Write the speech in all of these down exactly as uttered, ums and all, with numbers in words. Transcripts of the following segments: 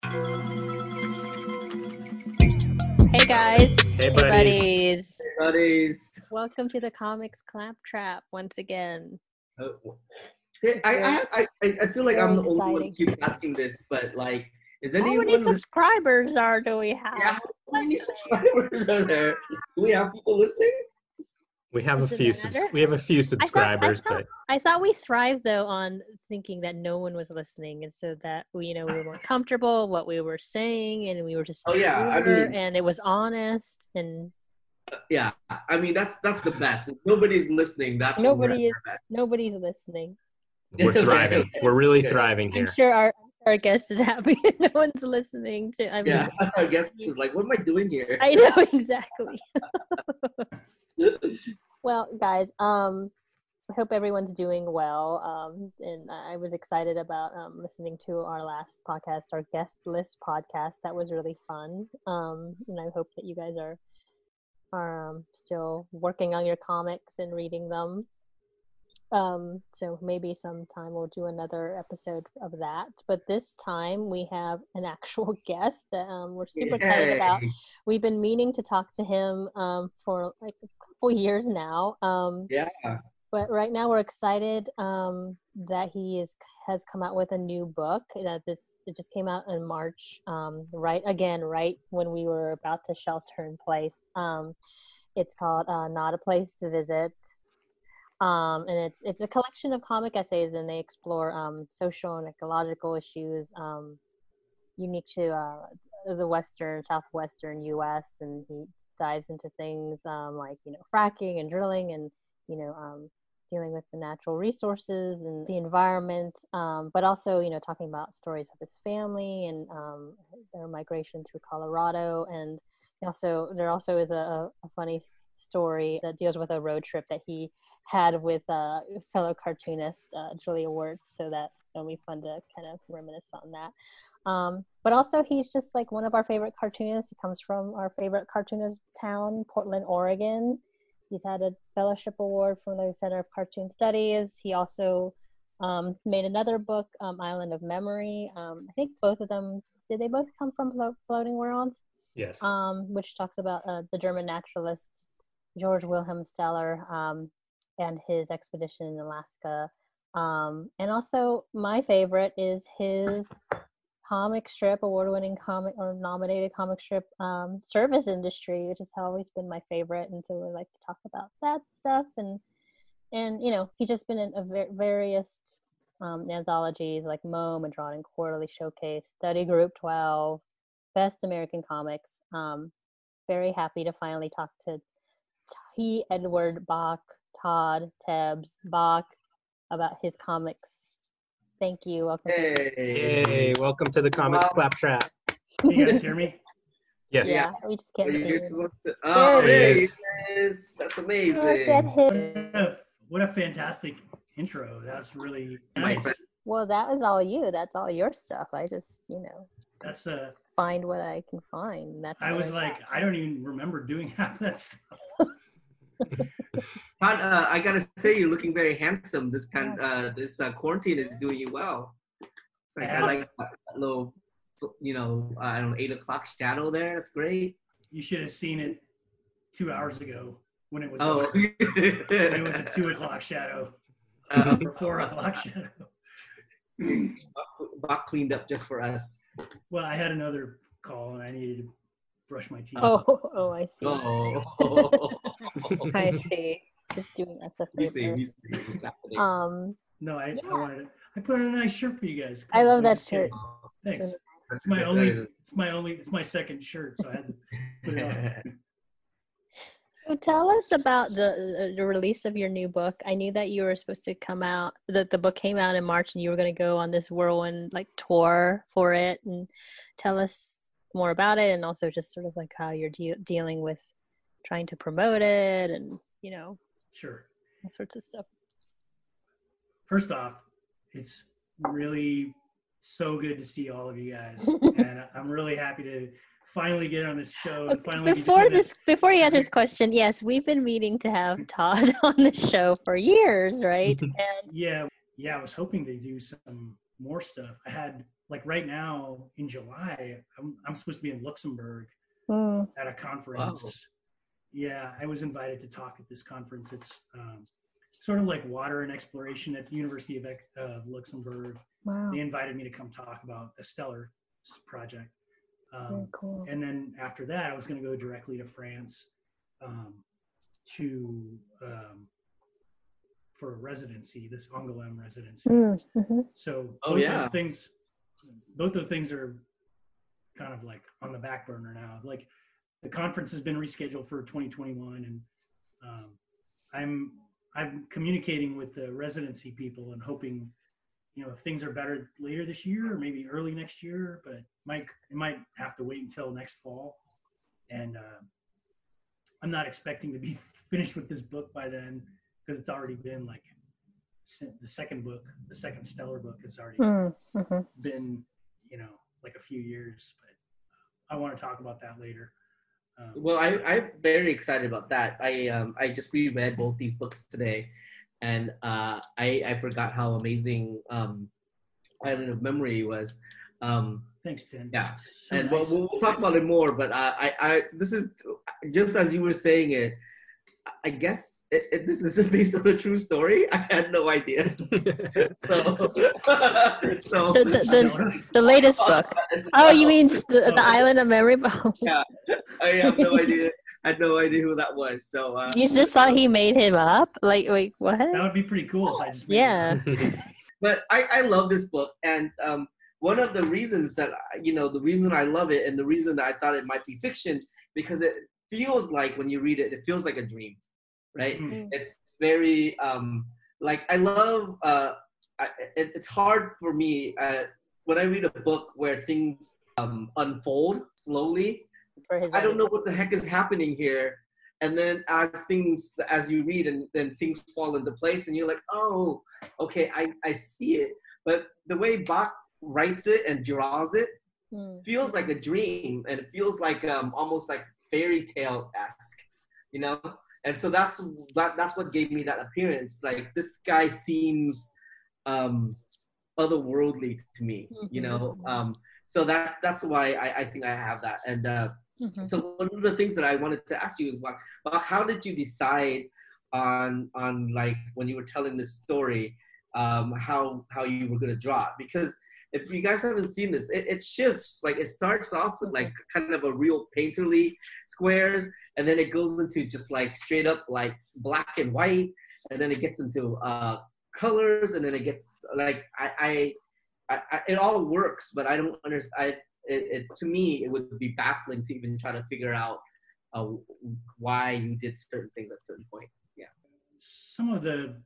Hey guys. Hey, buddies. buddies. Hey, buddies. Welcome to the Comics Claptrap once again. Oh, hey, I, I, I, I feel like Very I'm the only one who exciting. keeps asking this, but like, is How anyone many listening? subscribers are do we have? Yeah, how many subscribers are there? Do we have people listening? We have Does a it few matter? subs- we have a few subscribers, I thought, I, but thought, I thought we thrived though on thinking that no one was listening, and so that we, you know, we were more comfortable what we were saying, and we were just Oh, yeah, I truer, mean- and it was honest, and Yeah, I mean that's that's the best. If nobody's listening, that's when we're at nobody is our best. nobody's listening. we're thriving. Okay. We're really Okay. thriving I'm here. sure our our guest is happy that no one's listening to. I mean, Yeah, I guess it's like, what am I doing here? I know exactly. Well, guys, um, I hope everyone's doing well. Um, and I was excited about um, listening to our last podcast, our guest list podcast. That was really fun. Um, and I hope that you guys are are um, still working on your comics and reading them. Um, so maybe sometime we'll do another episode of that. But this time we have an actual guest that um, we're super excited about. Yay. We've been meaning to talk to him um, for like a couple years now. Um, Yeah. but right now we're excited um, that he is has come out with a new book. That this it just came out in March. Um, right again, right when we were about to shelter in place. Um, it's called uh, Not a Place to Visit. Um, and it's it's a collection of comic essays, and they explore um, social and ecological issues um, unique to uh, the western, southwestern U S. And he dives into things um, like you know fracking and drilling, and you know um, dealing with the natural resources and the environment, um, but also you know talking about stories of his family and um, their migration through Colorado. And also there also is a, a funny story that deals with a road trip that he had with uh, fellow cartoonist uh, Julia Wirtz, so that it'll be fun to kind of reminisce on that. Um, but also, he's just like one of our favorite cartoonists. He comes from our favorite cartoonist town, Portland, Oregon. He's had a fellowship award from the Center of Cartoon Studies. He also um, made another book, um, Island of Memory. Um, I think both of them, did they both come from Flo- Floating Worlds? Yes. Um, which talks about uh, the German naturalist George Wilhelm Steller um, and his expedition in Alaska. Um, and also, my favorite is his comic strip, award-winning comic or nominated comic strip, um, Service Industry, which has always been my favorite. And so we like to talk about that stuff. And, and you know, he's just been in a ver- various um, anthologies like Mo, Madron and Quarterly Showcase, Study Group twelve, Best American Comics. Um, very happy to finally talk to T. Edward Bach, Todd Tebbs Bach, about his comics. Thank you. Welcome. Hey. Hey, welcome to the Comics Wow. Claptrap. Can you guys hear me? Yes. Yeah, we just can't Well, see you're you. supposed to- Oh, There there he he is. is. That's Look amazing. at What him. a, what a fantastic intro. That's really My nice. friend. Well, that was all you. That's all your stuff. I just, you know, That's uh find what I can find. That's I what was like, got. I don't even remember doing half that stuff. Todd, uh, I gotta say, you're looking very handsome. This pan, uh, this uh, quarantine is doing you well. It's like I Yeah. like that little, you know, uh, I don't know, eight o'clock shadow there. That's great. You should have seen it two hours ago when it was Oh, when it was a two o'clock shadow uh, or four o'clock shadow. Bach cleaned up just for us. Well, I had another call and I needed to brush my teeth. Oh, oh, I see. Oh, I see. Just doing us a you see, favor. you see what's happening. Um, No, I, Yeah. I wanted to, I put on a nice shirt for you guys. I love I'm that just kidding. shirt. Thanks. That's- It's my that only is- it's my only it's my second shirt, so I had to put it on. So tell us about the the release of your new book. I knew that you were supposed to come out, that the book came out in March, and you were going to go on this whirlwind like tour for it. And tell us more about it, and also just sort of like how you're de- dealing with trying to promote it, and you know Sure. all sorts of stuff. First off, it's really so good to see all of you guys, and I'm really happy to finally get on this show and finally get to Before do this, before you answer this question, yes, we've been meaning to have Todd on the show for years, right? And Yeah, yeah. I was hoping to do some more stuff. I had like right now in July, I'm, I'm supposed to be in Luxembourg Mm. at a conference. Yeah, I was invited to talk at this conference. It's um, sort of like water and exploration at the University of uh, Luxembourg. Wow. They invited me to come talk about a stellar project. Um, Very cool. And then after that, I was going to go directly to France um, to um, for a residency, this Angoulême residency. Mm. Mm-hmm. So Oh, both yeah. those things, both those things are kind of like on the back burner now. Like the conference has been rescheduled for twenty twenty-one, and um, I'm I'm communicating with the residency people and hoping, you know, if things are better later this year or maybe early next year, but might it might have to wait until next fall. And uh, I'm not expecting to be finished with this book by then because it's already been like the second book, the second Stellar book has already Mm-hmm. been, you know, like a few years. But I want to talk about that later. Um, Well, I, I'm very excited about that. I um I just reread both these books today, and uh, I I forgot how amazing um Island of Memory was. Um, thanks, Tim. Yeah, It's so and nice. we'll, we'll talk about it more. But uh, I I this is just as you were saying it. I guess it, it, this isn't based on a true story. I had no idea. so so The, the, the, the latest book. Oh, you mean the, the Island of Memory? Yeah, I have no idea. I had no idea who that was. So uh, You just thought he made him up? Like, wait, what? That would be pretty cool if I just made Yeah. but I, I love this book, and um, one of the reasons that you know the reason I love it, and the reason that I thought it might be fiction, because it feels like when you read it, it feels like a dream, right? Mm. It's very um, like I love. Uh, I, it, it's hard for me uh, when I read a book where things um, unfold slowly. For his I don't own- know what the heck is happening here. And then as things, as you read and then things fall into place and you're like, oh, okay, I, I see it. But the way Bach writes it and draws it Mm. feels like a dream, and it feels like um, almost like fairy tale-esque, you know? And so that's that, that's what gave me that appearance. Like this guy seems um, otherworldly to me, you know? Um, so that that's why I, I think I have that. And uh, Mhm. so one of the things that I wanted to ask you is, well, well, how did you decide on on like when you were telling this story, um, how how you were gonna draw it? Because if you guys haven't seen this, it, it shifts. Like it starts off with like kind of a real painterly squares, and then it goes into just like straight up like black and white, and then it gets into uh, colors, and then it gets like I, I, I, I it all works, but I don't understand. I, It, it, to me, it would be baffling to even try to figure out uh, why you did certain things at certain points. Yeah. Some of the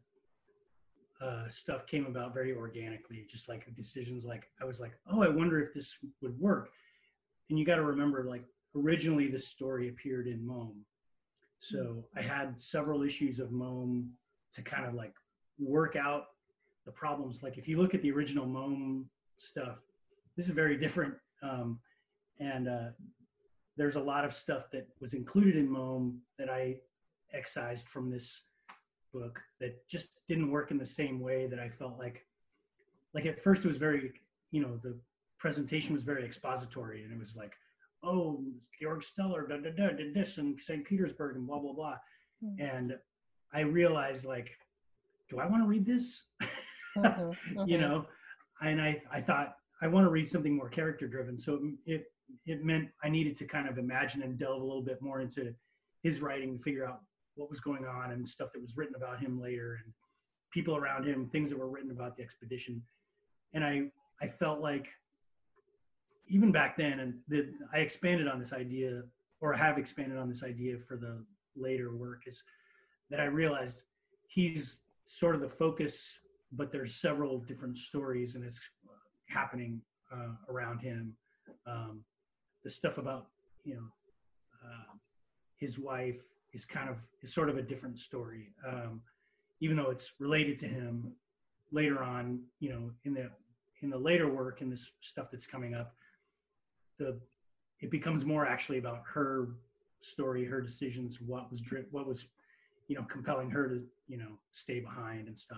uh, stuff came about very organically, just like decisions. Like I was like, oh, I wonder if this would work. And you got to remember, like originally this story appeared in Mome, so I had several issues of Mome to kind of like work out the problems. Like if you look at the original Mome stuff, this is very different. Um, and uh, there's a lot of stuff that was included in Mome that I excised from this book that just didn't work in the same way that I felt like. Like at first it was very, you know, the presentation was very expository, and it was like, oh, Georg Steller da, da, da, did this in Saint Petersburg and blah, blah, blah. Mm. And I realized like, do I want to read this? Mhm. You Mhm. know, and I, I thought, I want to read something more character driven. So it, it meant I needed to kind of imagine and delve a little bit more into his writing and figure out what was going on and stuff that was written about him later and people around him, things that were written about the expedition. And I, I felt like even back then, and the, I expanded on this idea, or have expanded on this idea for the later work, is that I realized he's sort of the focus, but there's several different stories and it's happening uh, around him. Um, the stuff about, you know, uh, his wife is kind of, is sort of a different story. Um, even though it's related to him later on, you know, in the, in the later work and this stuff that's coming up, the, it becomes more actually about her story, her decisions, what was drip, what was, you know, compelling her to, you know, stay behind and stuff.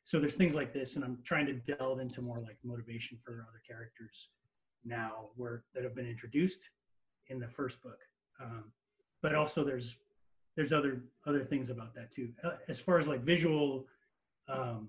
So there's things like this, and I'm trying to delve into more like motivation for other characters now, where that have been introduced in the first book. Um, but also there's there's other other things about that too. Uh, as far as like visual um,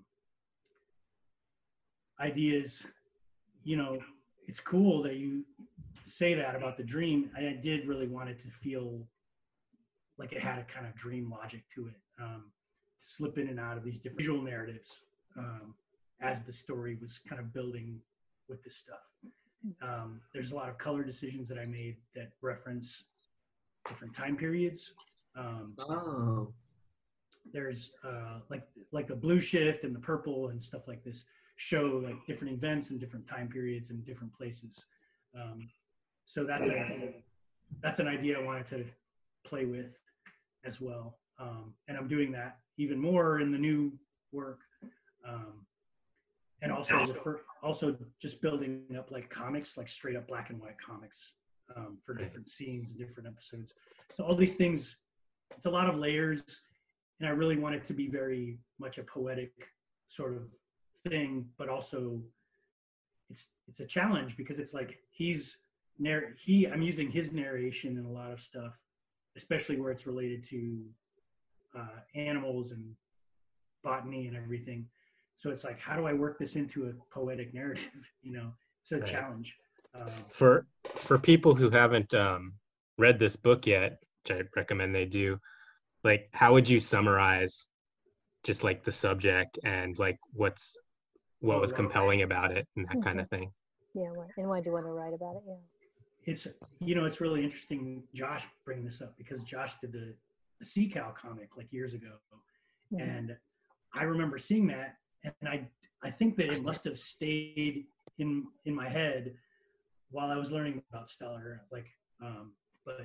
ideas, you know, it's cool that you say that about the dream. I did really want it to feel like it had a kind of dream logic to it, um, to slip in and out of these different visual narratives um, as the story was kind of building with this stuff. Um, there's a lot of color decisions that I made that reference different time periods. Um, Oh. there's uh, like like the blue shift and the purple and stuff like this show like different events and different time periods and different places. Um, so that's a that's an idea I wanted to play with as well. Um, and I'm doing that even more in the new work. Um, and also refer, also just building up like comics, like straight up black and white comics um, for different scenes and different episodes. So all these things, it's a lot of layers, and I really want it to be very much a poetic sort of thing, but also it's it's a challenge because it's like he's narr- he I'm using his narration in a lot of stuff, especially where it's related to uh, animals and botany and everything. So it's like, how do I work this into a poetic narrative? You know, it's a Right. challenge. Um, For for people who haven't um, read this book yet, which I recommend they do, like how would you summarize just like the subject and like what's what Oh, was wow. compelling about it and that Mhm. kind of thing? Yeah, why, and why do you want to write about it? Yeah. it's, you know, it's really interesting, Josh, bringing this up because Josh did the, the Sea Cow comic like years ago. Mhm. And I remember seeing that, and I I think that it must have stayed in in my head while I was learning about Stellar. Like, um, but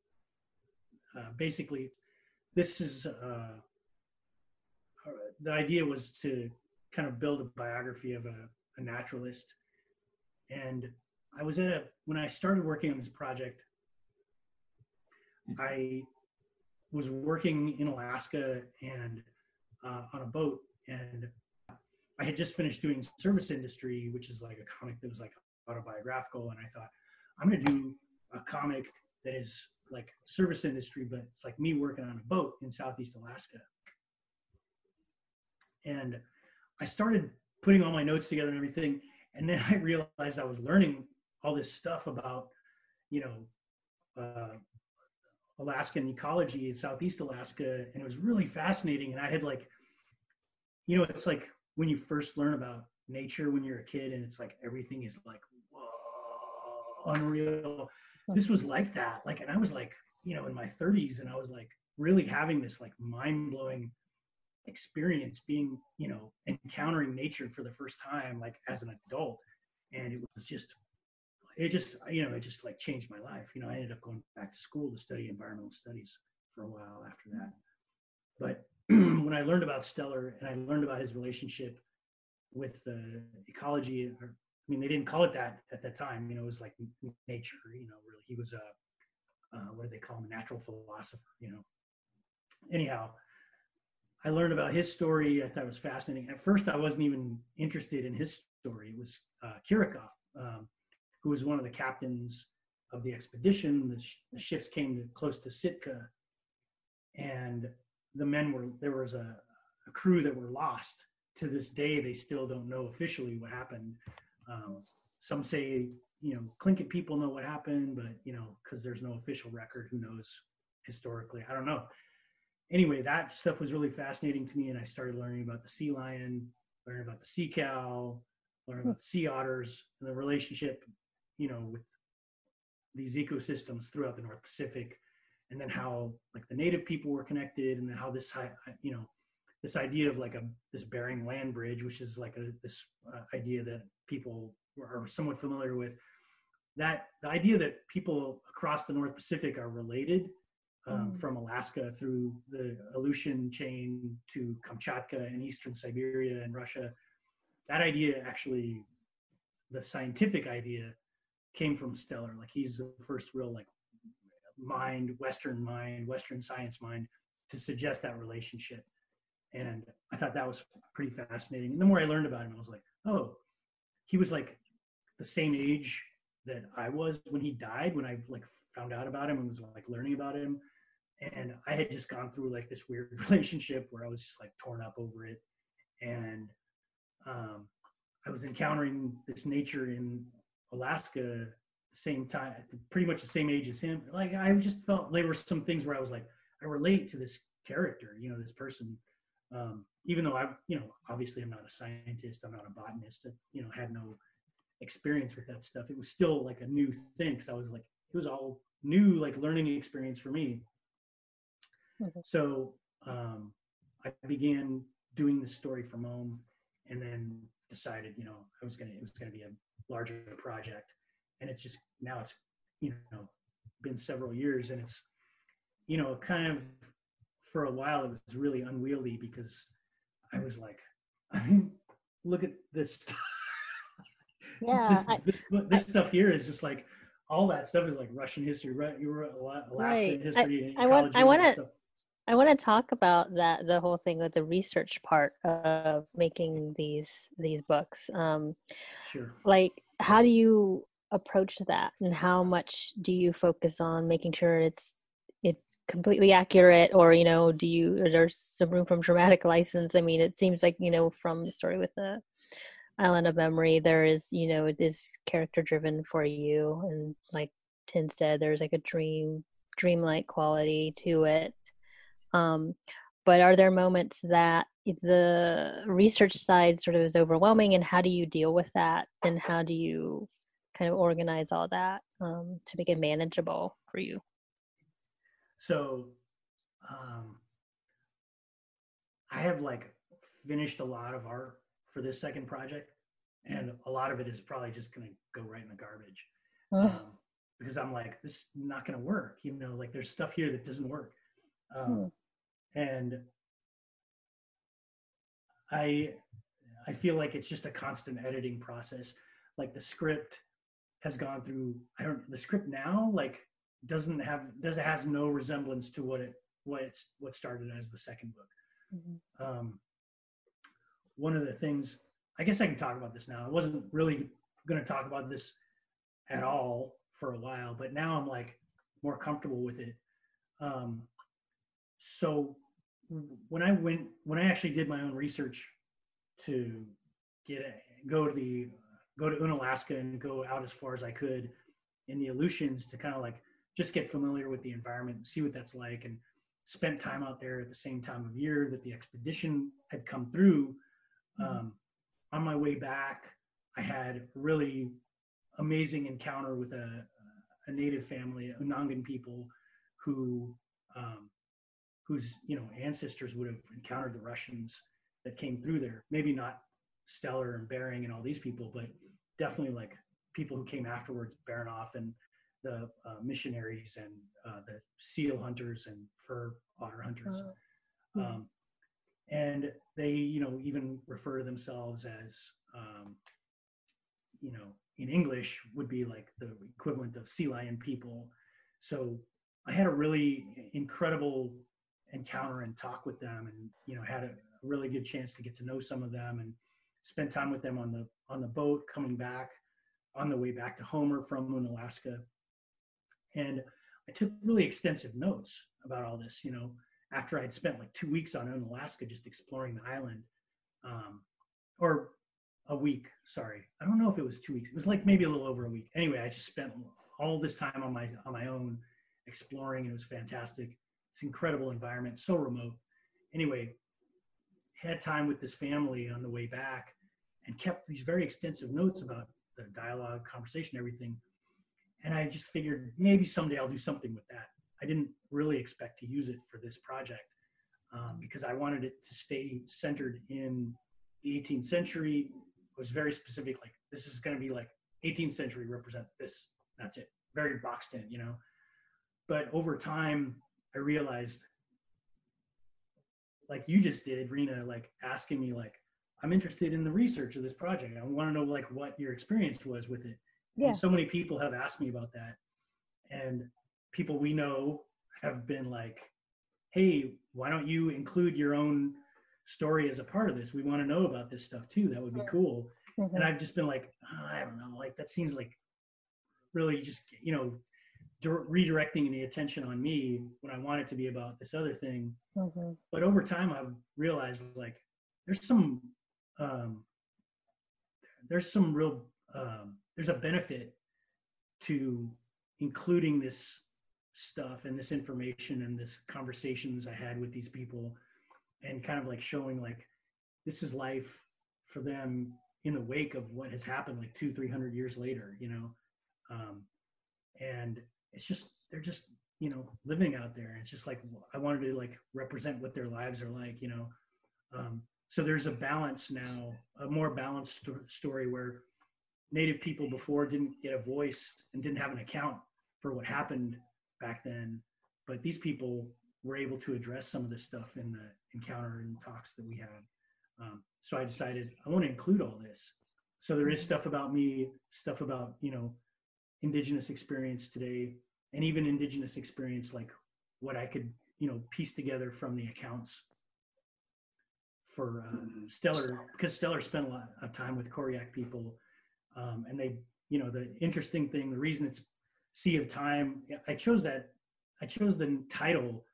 uh, basically, this is uh, the idea was to kind of build a biography of a, a naturalist. And I was at a when I started working on this project, I was working in Alaska and uh, on a boat, and I had just finished doing Service Industry, which is like a comic that was like autobiographical. And I thought, I'm going to do a comic that is like service industry, but it's like me working on a boat in Southeast Alaska. And I started putting all my notes together and everything. And then I realized I was learning all this stuff about, you know, uh, Alaskan ecology in Southeast Alaska. And it was really fascinating. And I had like, you know, it's like when you first learn about nature when you're a kid and it's like everything is like, whoa, unreal. This was like that. Like, and I was like, you know, in my thirties, and I was like really having this like mind-blowing experience being, you know, encountering nature for the first time, like as an adult. And it was just, it just, you know, it just like changed my life. You know, I ended up going back to school to study environmental studies for a while after that. But when I learned about Stellar and I learned about his relationship with uh, ecology, or, I mean, they didn't call it that at that time. You know, it was like nature. You know, really, he was a uh, what do they call him? A natural philosopher. You know. Anyhow, I learned about his story. I thought it was fascinating. At first, I wasn't even interested in his story. It was uh, Kirikov, um, who was one of the captains of the expedition. The, sh- the ships came to, close to Sitka, and the men were, there was a, a crew that were lost. To this day, they still don't know officially what happened. Um, some say, you know, Tlingit people know what happened, but, you know, because there's no official record, who knows historically? I don't know. Anyway, that stuff was really fascinating to me, and I started learning about the sea lion, learning about the sea cow, learning about the sea otters, and the relationship, you know, with these ecosystems throughout the North Pacific, and then how like the native people were connected, and then how this, you know, this idea of like a this Bering Land Bridge, which is like a this uh, idea that people are somewhat familiar with, that the idea that people across the North Pacific are related, um, mm. from Alaska through the Aleutian chain to Kamchatka and Eastern Siberia and Russia, that idea actually, the scientific idea, came from Stellar. Like he's the first real like mind, Western mind, Western science mind to suggest that relationship. And I thought that was pretty fascinating. And the more I learned about him, I was like, oh, he was like the same age that I was when he died, when I like found out about him and was like learning about him. And I had just gone through like this weird relationship where I was just like torn up over it. And um, I was encountering this nature in Alaska the same time, pretty much the same age as him. Like, I just felt there were some things where I was like, I relate to this character, you know, this person. Um, even though I, you know, obviously I'm not a scientist, I'm not a botanist, you know, had no experience with that stuff. It was still like a new thing because I was like, it was all new, like learning experience for me. Mm-hmm. So um, I began doing this story from home, and then decided, you know, I was gonna, it was gonna be a larger project, and it's just now it's, you know, been several years, and it's, you know, kind of for a while it was really unwieldy because I was like, I mean, look at this. Yeah, this, I, this, this I, stuff here is just like all that stuff is like Russian history, right? You were Alaska right. history. I, I want. I want to. I want to talk about that. The whole thing with the research part of making these these books. Um, sure. Like, how do you approach that, and how much do you focus on making sure it's it's completely accurate, or you know, do you? Or there's some room from dramatic license. I mean, it seems like, you know, from the story with the Island of Memory, there is, you know, it is character driven for you, and like Tin said, there's like a dream dreamlike quality to it. Um, but are there moments that the research side sort of is overwhelming, and how do you deal with that, and how do you kind of organize all that um, to make it manageable for you? So um, I have like finished a lot of art for this second project, and a lot of it is probably just going to go right in the garbage um, because I'm like, this is not going to work. You know, like there's stuff here that doesn't work. Um, hmm. And I, I feel like it's just a constant editing process. Like the script has gone through, I don't, the script now, like doesn't have, does it has no resemblance to what it, what it's, what started as the second book. Mm-hmm. Um, one of the things, I guess I can talk about this now. I wasn't really going to talk about this at all for a while, but now I'm like more comfortable with it. Um, so when I went, when I actually did my own research to get a, go to the, go to Unalaska and go out as far as I could in the Aleutians to kind of like just get familiar with the environment and see what that's like, and spent time out there at the same time of year that the expedition had come through. Um, on my way back, I had a really amazing encounter with a, a native family, Unangan people, who um, whose you know ancestors would have encountered the Russians that came through there. Maybe not Stellar and Bering and all these people, but definitely like people who came afterwards, Baranov and the uh, missionaries and uh, the seal hunters and fur otter hunters. Oh. Um, and they, you know, even refer to themselves as, um, you know, in English would be like the equivalent of sea lion people. So I had a really incredible encounter and talk with them, and, you know, had a really good chance to get to know some of them and spend time with them on the, on the boat coming back on the way back to Homer from Unalaska. And I took really extensive notes about all this, you know, after I'd spent like two weeks on Unalaska just exploring the island, um, or a week, sorry. I don't know if it was two weeks. It was like maybe a little over a week. Anyway, I just spent all this time on my on my own exploring, and it was fantastic. It's an incredible environment, so remote. Anyway, had time with this family on the way back and kept these very extensive notes about the dialogue, conversation, everything. And I just figured maybe someday I'll do something with that. I didn't really expect to use it for this project um, because I wanted it to stay centered in the eighteenth century. It was very specific, like this is going to be like eighteenth century, represent this, that's it. Very boxed in, you know. But over time, I realized, like you just did, Rena, like asking me like, I'm interested in the research of this project. I want to know like what your experience was with it. Yeah. And so many people have asked me about that. And people we know have been like, hey, why don't you include your own story as a part of this. We want to know about this stuff too. That would be cool. Mm-hmm. And I've just been like, oh, I don't know, like that seems like really just, you know, di- redirecting the attention on me when I want it to be about this other thing. Mm-hmm. But over time, I've realized like there's some, um, there's some real, um, there's a benefit to including this stuff and this information and this conversations I had with these people, and kind of like showing like this is life for them in the wake of what has happened like two, three hundred years later, you know. Um, and it's just, they're just, you know, living out there. It's just like, I wanted to like represent what their lives are like, you know. Um, so there's a balance now, a more balanced st- story where Native people before didn't get a voice and didn't have an account for what happened back then. But these people were able to address some of this stuff in the encounter and talks that we had. Um, so I decided I want to include all this. So there is stuff about me, stuff about, you know, Indigenous experience today, and even Indigenous experience, like what I could, you know, piece together from the accounts for uh, Stellar, because Stellar spent a lot of time with Koryak people. Um, and they, you know, the interesting thing, the reason it's Sea of Time, I chose that, I chose the title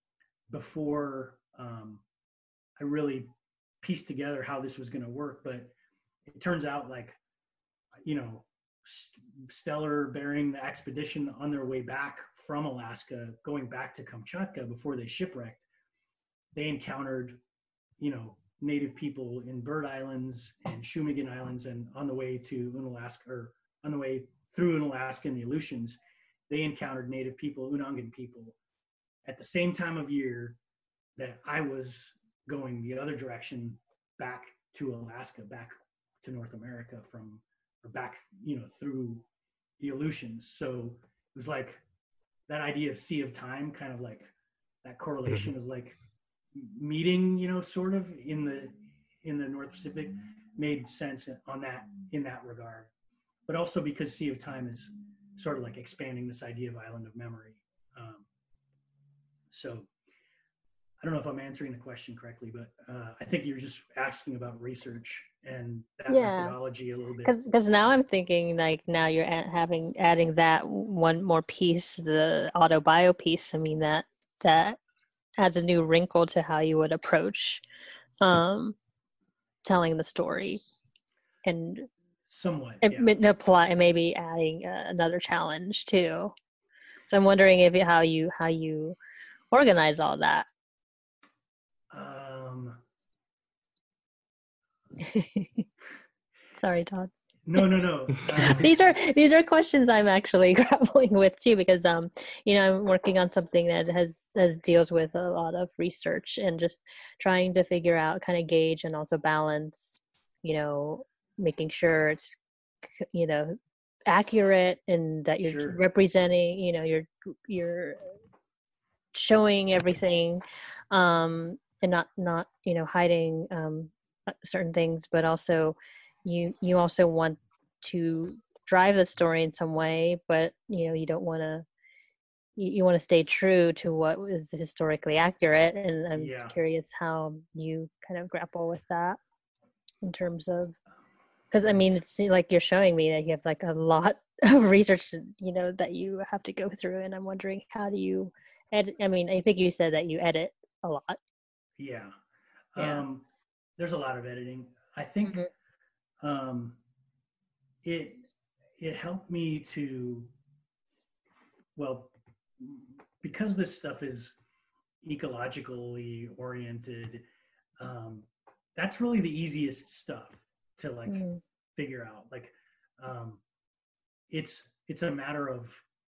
before um, I really pieced together how this was going to work. But it turns out like, you know, Stellar bearing the expedition on their way back from Alaska, going back to Kamchatka before they shipwrecked, they encountered, you know, Native people in Bird Islands and Shumagon Islands, and on the way to Unalaska, or on the way through Unalaska and the Aleutians, they encountered Native people, Unangan people, at the same time of year that I was going the other direction back to Alaska, back to North America from, or back, you know, through the Aleutians. So it was like that idea of Sea of Time, kind of like that correlation Mm-hmm. of like meeting, you know, sort of in the in the North Pacific made sense on that, in that regard. But also because Sea of Time is sort of like expanding this idea of island of memory. Um, so I don't know if I'm answering the question correctly, but uh, I think you're just asking about research and that Yeah. methodology a little bit. Because because now I'm thinking like now you're at having adding that one more piece, the autobio piece. I mean that that adds a new wrinkle to how you would approach um, telling the story, and Somewhat, it, yeah. it apply maybe adding uh, another challenge too. So I'm wondering if how you how you organize all that. Um, Sorry, Todd. no, no, no. Um, these are these are questions I'm actually grappling with too, because um you know I'm working on something that has has deals with a lot of research and just trying to figure out, kind of gauge and also balance, you know, making sure it's, you know, accurate and that you're Sure. representing, you know, you're you're showing everything, um and not not you know hiding um certain things, but also you you also want to drive the story in some way, but you know you don't want to you, you want to stay true to what is historically accurate. And I'm Yeah. just curious how you kind of grapple with that in terms of, because I Right. mean it's like you're showing me that you have like a lot of research, you know, that you have to go through, and I'm wondering how do you edit. I mean, I think you said that you edit a lot. Yeah. Yeah. Um, there's a lot of editing. I think Mhm. um, it it helped me to, well, because this stuff is ecologically oriented. Um, that's really the easiest stuff to like Mhm. figure out. Like, um, it's it's a matter of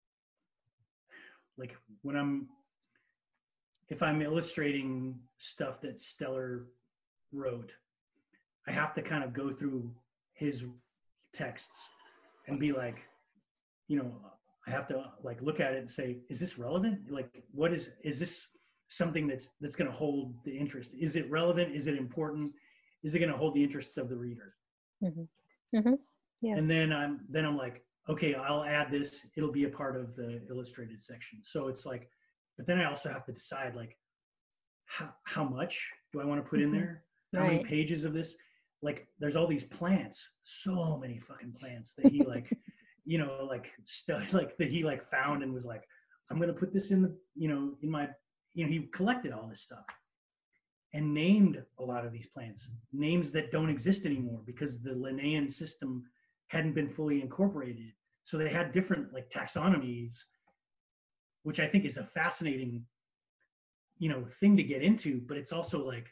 like when I'm if I'm illustrating stuff that Stellar wrote, I have to kind of go through his texts and be like, you know, I have to like look at it and say, is this relevant? Like, what is is this something that's that's going to hold the interest? Is it relevant? Is it important? Is it going to hold the interest of the reader? Mm-hmm. Mm-hmm. Yeah. And then I'm then I'm like, okay, I'll add this. It'll be a part of the illustrated section. So it's like, but then I also have to decide like, how, how much do I want to put in there? How Right. many pages of this? Like, there's all these plants, so many fucking plants that he like, you know, like stuff like that he like found and was like, I'm gonna put this in the, you know, in my, you know, he collected all this stuff and named a lot of these plants, names that don't exist anymore because the Linnaean system hadn't been fully incorporated. So they had different like taxonomies, which I think is a fascinating, you know, thing to get into, but it's also like,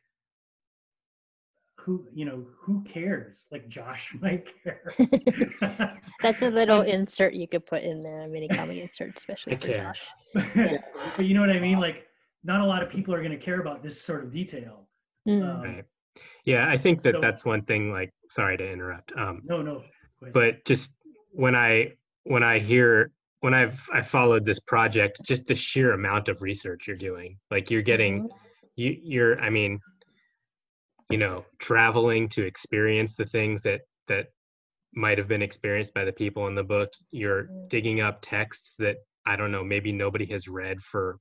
who, you know, who cares? Like Josh might care. That's a little insert you could put in there, a mini comic insert, especially I for care. Josh. Yeah. But you know what I mean? Like, not a lot of people are going to care about this sort of detail. Mm. Um, Right. Yeah, I think that So- that's one thing. Like, sorry to interrupt. Um, no, no. Go ahead. but just when I when I hear when I've I followed this project, just the sheer amount of research you're doing, like you're getting, Mhm. you you're I mean, you know, traveling to experience the things that that might have been experienced by the people in the book. You're Mm. digging up texts that I don't know, maybe nobody has read for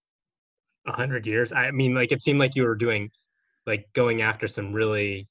a hundred years. I mean, like it seemed like you were doing, like going after some really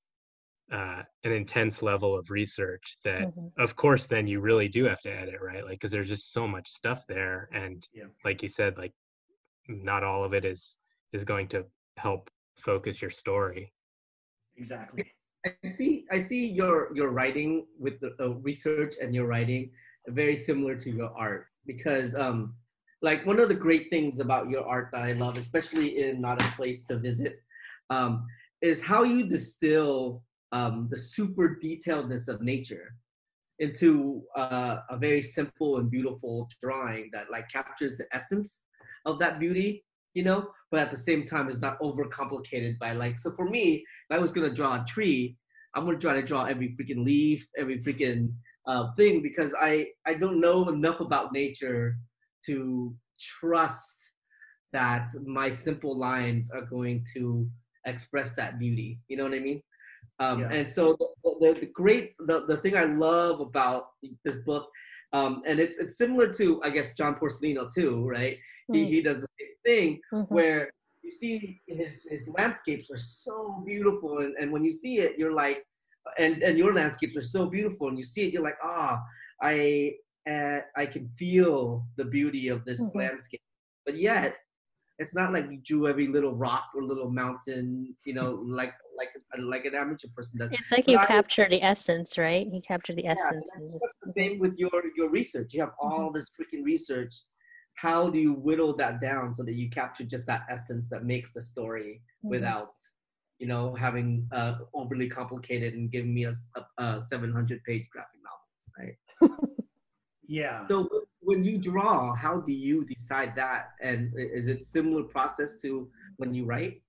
uh, an intense level of research that, Mhm. of course, then you really do have to edit, right? Like, because there's just so much stuff there, and Yeah. like you said, like not all of it is is going to help focus your story. Exactly. I see. I see your your writing with the uh, research and your writing very similar to your art because, um, like one of the great things about your art that I love, especially in Not a Place to Visit, um, is how you distill um, the super detailedness of nature into uh, a very simple and beautiful drawing that like captures the essence of that beauty, you know, but at the same time is not overcomplicated by like, so for me, if I was gonna draw a tree, I'm gonna try to draw every freaking leaf, every freaking uh, thing, because I, I don't know enough about nature to trust that my simple lines are going to express that beauty. You know what I mean? Um, Yeah. And so the, the, the great, the, the thing I love about this book, um, and it's it's similar to, I guess, John Porcelino too, right? He, Mm. he does the same thing Mhm. where you see his, his landscapes are so beautiful. And, and when you see it, you're like, and, and your landscapes are so beautiful. And you see it, you're like, ah, I, uh, I can feel the beauty of this Mhm. landscape. But yet, it's not like you drew every little rock or little mountain, you know, like like like an amateur person does. It's like But you I, capture the essence, right? You capture the yeah, essence. and And I think just, that's the same with your your research. You have all this freaking research. How do you whittle that down so that you capture just that essence that makes the story Mhm. without, you know, having uh, overly complicated and giving me a, a, a seven hundred page graphic novel, right? Yeah. So when you draw, how do you decide that? And is it similar process to when you write?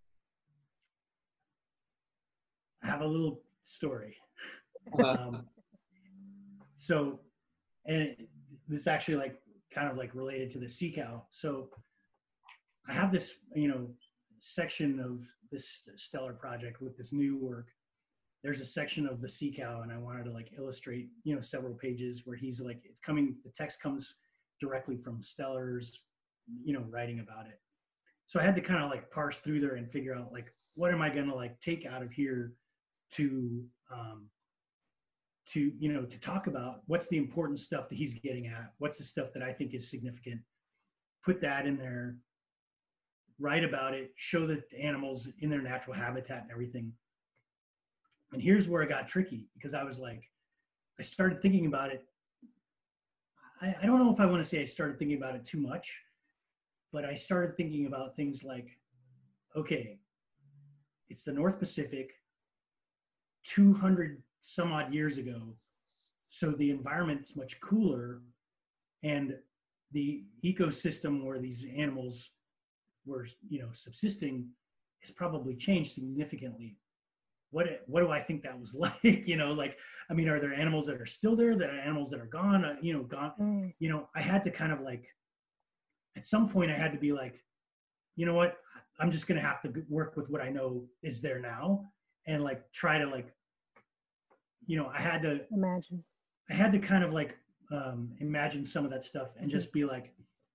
I have a little story. Uh, Um, so, and it, this actually like kind of like related to the sea cow. So I have this, you know, section of this stellar project with this new work. There's a section of the sea cow, and I wanted to like illustrate, you know, several pages where he's like, it's coming, the text comes directly from Stellar's, you know, writing about it. So I had to kind of like parse through there and figure out like, what am I going to like take out of here to, um, to, you know, to talk about what's the important stuff that he's getting at, what's the stuff that I think is significant, put that in there, write about it, show the animals in their natural habitat and everything. And here's where it got tricky because I was like, I started thinking about it. I, I don't know if I want to say I started thinking about it too much, but I started thinking about things like, okay, it's the North Pacific two hundred some odd years ago. So the environment's much cooler and the ecosystem where these animals were, you know, subsisting has probably changed significantly. What, what do I think that was like? You know, like, I mean, are there animals that are still there? That are animals that are gone, uh, you know, gone, Mm. you know, I had to kind of like, at some point I had to be like, you know what, I'm just going to have to work with what I know is there now and like, try to like, you know, I had to, Imagine. I had to kind of like um, imagine some of that stuff and just be like,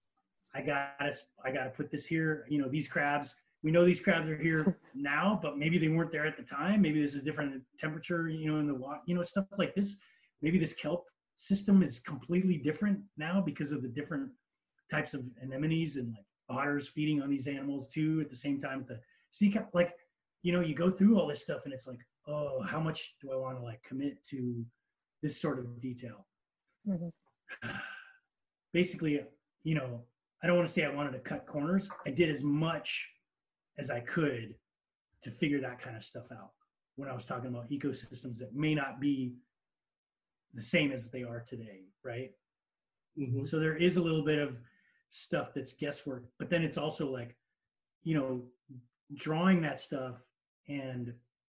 I gotta, I gotta put this here. You know, these crabs, we know these crabs are here now, but maybe they weren't there at the time. Maybe there's a different temperature, you know, in the water, you know, stuff like this. Maybe this kelp system is completely different now because of the different types of anemones and like otters feeding on these animals too at the same time. The sea cap, like, you know, you go through all this stuff and it's like, oh, how much do I want to like commit to this sort of detail? Mm-hmm. Basically, you know, I don't want to say I wanted to cut corners. I did as much as I could to figure that kind of stuff out when I was talking about ecosystems that may not be the same as they are today, right? Mm-hmm. So there is a little bit of stuff that's guesswork, but then it's also like, you know, drawing that stuff and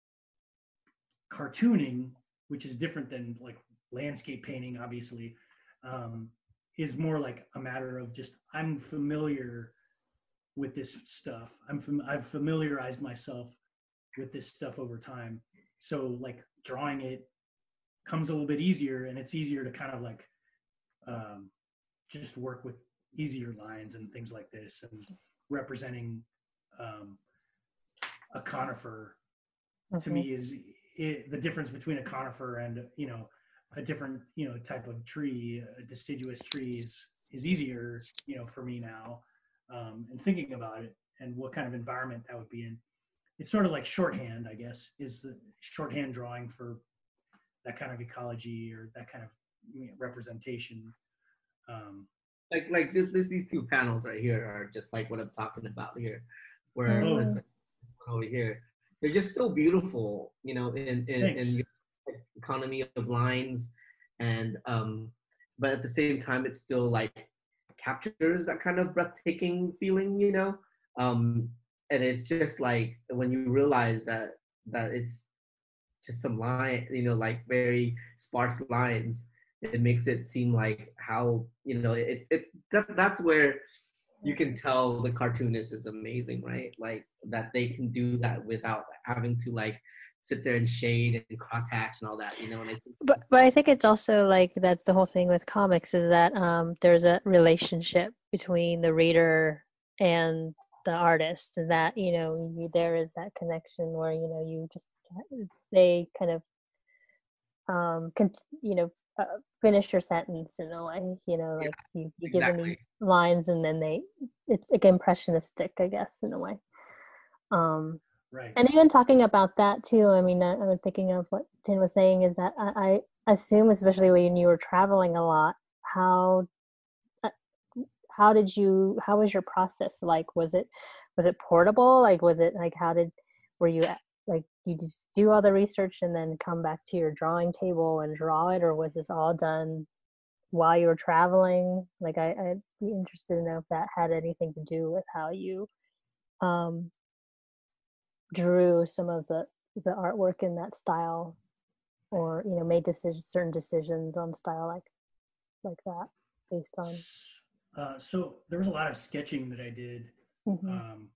cartooning, which is different than like landscape painting, obviously, um, is more like a matter of just, I'm familiar with this stuff. I'm fam- I've familiarized myself with this stuff over time. So like drawing it comes a little bit easier, and it's easier to kind of like um, just work with easier lines and things like this, and representing um, a conifer mm-hmm. to me is it, the difference between a conifer and, you know, a different, you know, type of tree, a deciduous tree is, is easier, you know, for me now. Um, and thinking about it and what kind of environment that would be in. It's sort of like shorthand, I guess, is the shorthand drawing for that kind of ecology or that kind of, you know, representation. Um, like like this, this these two panels right here are just like what I'm talking about here, where oh. over here, they're just so beautiful, you know, in in, in your economy of lines, and um, but at the same time, it's still like captures that kind of breathtaking feeling, you know, um, and it's just like when you realize that that it's just some line, you know, like very sparse lines, it makes it seem like how, you know, it it that, that's where you can tell the cartoonist is amazing, right? Like that they can do that without having to like sit there and shade and crosshatch and all that, you know. And I think but but I think it's also like that's the whole thing with comics is that um, there's a relationship between the reader and the artist, and that, you know, you, there is that connection where, you know, you just they kind of um can, you know, uh, finish your sentence in a way, you know, like yeah, you, you exactly. give them these lines and then they it's like impressionistic, I guess, in a way. Um right. And even talking about that too, I mean, I'm thinking of what Tin was saying is that I, I assume, especially when you were traveling a lot, how how did you how was your process like? Was it was it portable? Like, was it like, how did were you like you just do all the research and then come back to your drawing table and draw it, or was this all done while you were traveling? Like, I, I'd be interested to know if that had anything to do with how you um, drew some of the, the artwork in that style, or, you know, made decisions, certain decisions on style like like that based on. Uh, so there was a lot of sketching that I did. Mm-hmm. Um,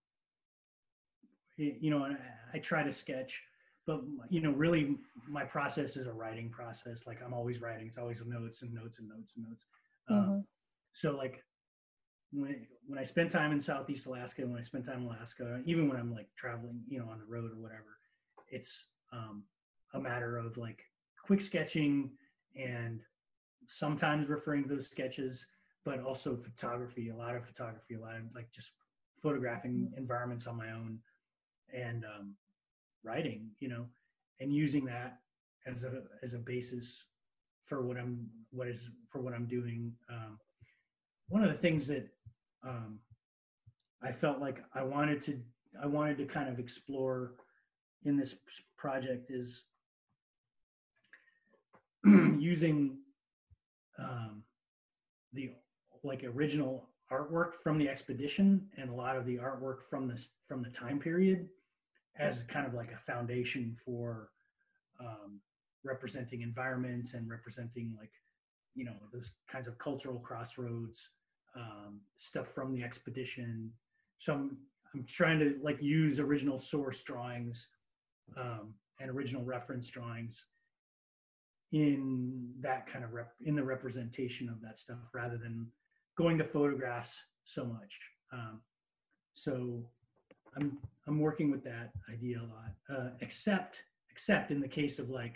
you know, and I, I try to sketch, but, you know, really my process is a writing process. Like, I'm always writing. It's always notes and notes and notes and notes. Mm-hmm. Um, so like when, when I spend time in Southeast Alaska, when I spend time in Alaska, even when I'm like traveling, you know, on the road or whatever, it's um, a matter of like quick sketching and sometimes referring to those sketches, but also photography, a lot of photography, a lot of like just photographing environments on my own, and um, writing, you know, and using that as a as a basis for what I'm what is for what I'm doing. Um, one of the things that um, I felt like I wanted to I wanted to kind of explore in this project is using um, the like original artwork from the expedition and a lot of the artwork from this from the time period as kind of like a foundation for um, representing environments and representing, like, you know, those kinds of cultural crossroads, um, stuff from the expedition. So I'm, I'm trying to like use original source drawings um, and original reference drawings in that kind of rep in the representation of that stuff, rather than going to photographs so much. Um, so I'm I'm working with that idea a lot. Uh, except except in the case of like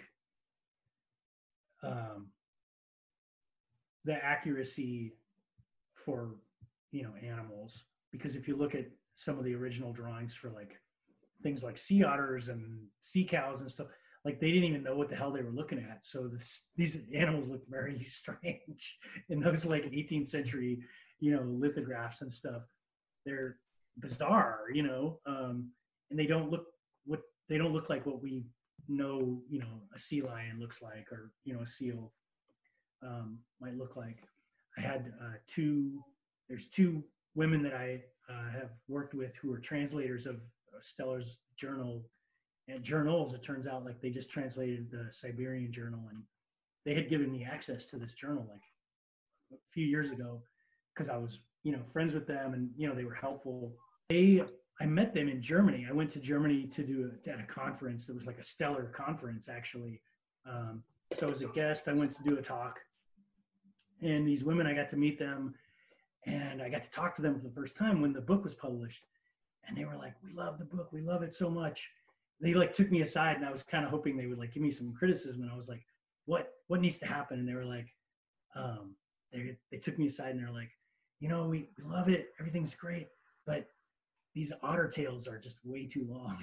um, the accuracy for you know animals, because if you look at some of the original drawings for like things like sea otters and sea cows and stuff, like they didn't even know what the hell they were looking at. So this, these animals look very strange in those like eighteenth century, you know, lithographs and stuff. They're bizarre, you know, um, and they don't look what they don't look like what we know, you know, a sea lion looks like, or you know, a seal um, might look like. I had uh, two. There's two women that I uh, have worked with who are translators of Stellar's journal and journals. It turns out like they just translated the Siberian journal, and they had given me access to this journal like a few years ago because I was, you know, friends with them, and you know they were helpful. They, I met them in Germany. I went to Germany to do a, to a conference. It was like a stellar conference actually. Um, so as a guest, I went to do a talk, and these women, I got to meet them, and I got to talk to them for the first time when the book was published. And they were like, "We love the book. We love it so much." They like took me aside, and I was kind of hoping they would like give me some criticism. And I was like, "What? What needs to happen?" And they were like, um, they they took me aside, and they're like, "You know, we, we love it. Everything's great, but these otter tails are just way too long."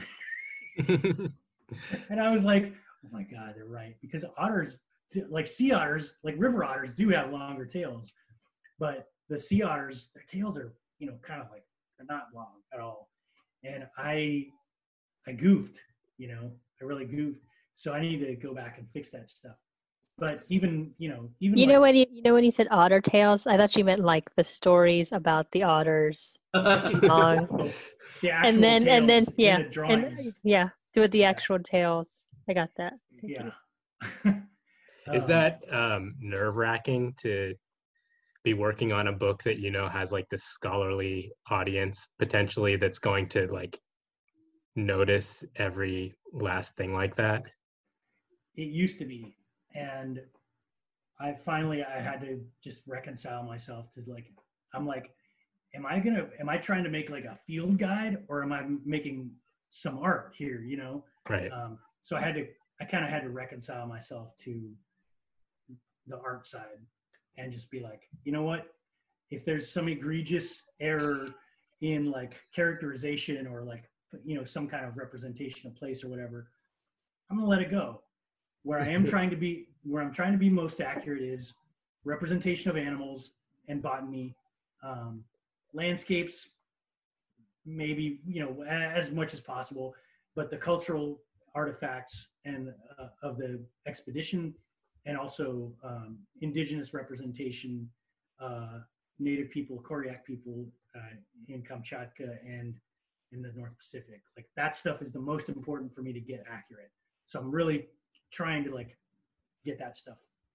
And I was like, "Oh my God, they're right." Because otters, like sea otters, like river otters, do have longer tails, but the sea otters, their tails are, you know, kind of like they're not long at all. And I, I goofed, you know, I really goofed. So I need to go back and fix that stuff. But even, you know, even You like, know when you, you know when you said otter tails, I thought you meant like the stories about the otters. Long. oh, the actual And then tails and then yeah, in the drawings. and yeah, do it the Yeah. actual tails. I got that. Thank Yeah. you. Is Um, that um, nerve-wracking to be working on a book that you know has like this scholarly audience potentially that's going to like notice every last thing like that? It used to be, and I finally I had to just reconcile myself to like, I'm like, am I gonna am I trying to make like a field guide, or am I making some art here, you know? Right. Um, so I had to I kind of had to reconcile myself to the art side and just be like, you know what, if there's some egregious error in like characterization or like, you know, some kind of representation of place or whatever, I'm gonna let it go. Where I am trying to be, where I'm trying to be most accurate is representation of animals and botany, um, landscapes, maybe, you know, as much as possible, but the cultural artifacts and uh, of the expedition, and also um, indigenous representation, uh, native people, Koryak people uh, in Kamchatka and in the North Pacific. Like that stuff is the most important for me to get accurate. So I'm really trying to like get that stuff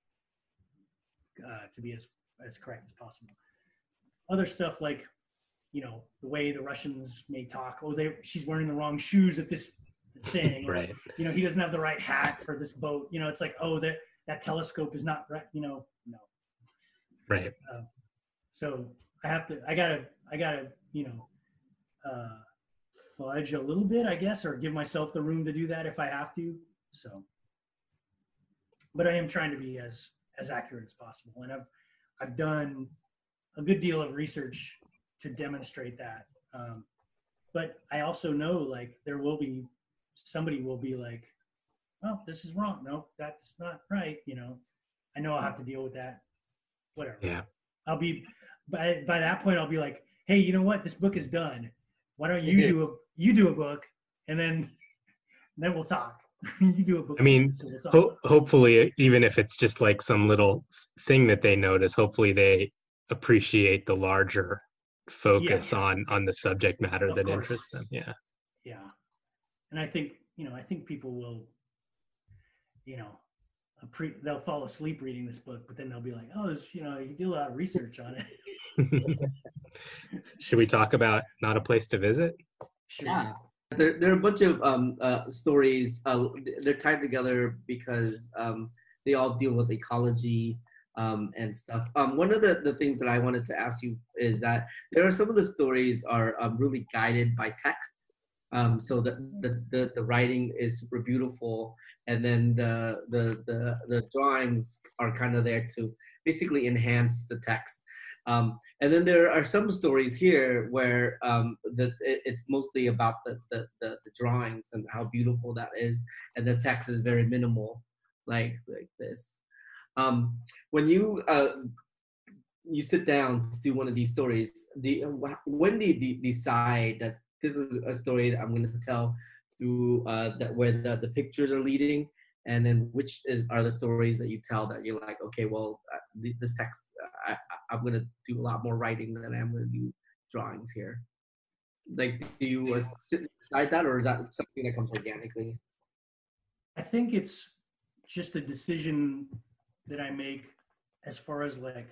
uh, to be as, as correct as possible. Other stuff like, you know, the way the Russians may talk, oh, they she's wearing the wrong shoes at this thing, or, Right. you know, he doesn't have the right hat for this boat. You know, it's like, oh, that that telescope is not right. You know, no. Right. Uh, so I have to, I gotta, I gotta, you know, uh, fudge a little bit, I guess, or give myself the room to do that if I have to. So, but I am trying to be as as accurate as possible, and I've I've done a good deal of research to demonstrate that. Um, but I also know like there will be somebody will be like, "Oh, this is wrong. No, that's not right." You know, I know I'll have to deal with that. Whatever. Yeah. I'll be by by that point. I'll be like, "Hey, you know what? This book is done. Why don't you do a you do a book, and then then we'll talk." You do a book. I mean, so we'll talk. ho- hopefully, even if it's just like some little thing that they notice, hopefully they appreciate the larger focus Yeah. on on the subject matter Of that course. interests them. Yeah. Yeah, and I think you know I think people will, you know, appre- they'll fall asleep reading this book, but then they'll be like, "Oh, this, you know, you do a lot of research on it." Should we talk about Not a Place to Visit? Sure. Yeah. There, there are a bunch of um, uh, stories. Uh, they're tied together because um, they all deal with ecology. um, and stuff. Um, one of the, the things that I wanted to ask you is that there are some of the stories are um, really guided by text. Um, so the, the, the, the writing is super beautiful, and then the, the, the, the drawings are kind of there to basically enhance the text. Um, and then there are some stories here where um, the, it, it's mostly about the, the, the, the drawings and how beautiful that is, and the text is very minimal, like like this. Um, when you uh, you sit down to do one of these stories, the, when do you decide that this is a story that I'm going to tell through uh, that where the, the pictures are leading, and then which is are the stories that you tell that you're like, okay, well, uh, this text, uh, I, I'm going to do a lot more writing than I'm going to do drawings here. Like, do you uh, sit decide that, or is that something that comes organically? I think it's just a decision that I make as far as like,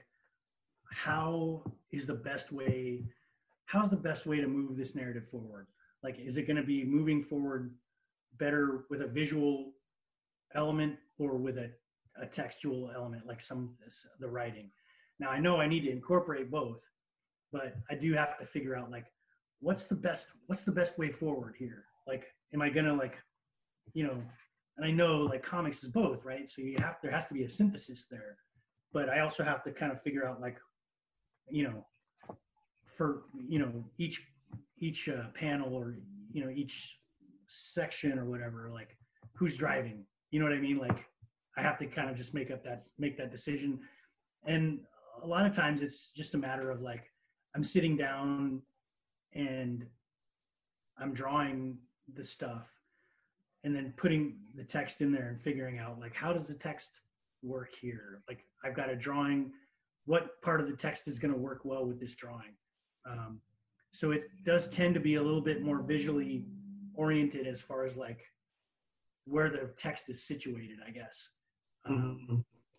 how is the best way, how's the best way to move this narrative forward? Like, is it going to be moving forward better with a visual element or with a, a textual element, like some of this, the writing? Now, I know I need to incorporate both, but I do have to figure out like, what's the best, what's the best way forward here? Like, am I going to like, you know, and I know like comics is both, right? So you have, there has to be a synthesis there, but I also have to kind of figure out like, you know, for, you know, each, each uh, panel or, you know, each section or whatever, like who's driving, you know what I mean? Like I have to kind of just make up that, make that decision. And a lot of times it's just a matter of like, I'm sitting down and I'm drawing the stuff and then putting the text in there and figuring out like, how does the text work here? Like I've got a drawing, what part of the text is going to work well with this drawing? Um, so it does tend to be a little bit more visually oriented as far as like where the text is situated, I guess. Um, Mm-hmm.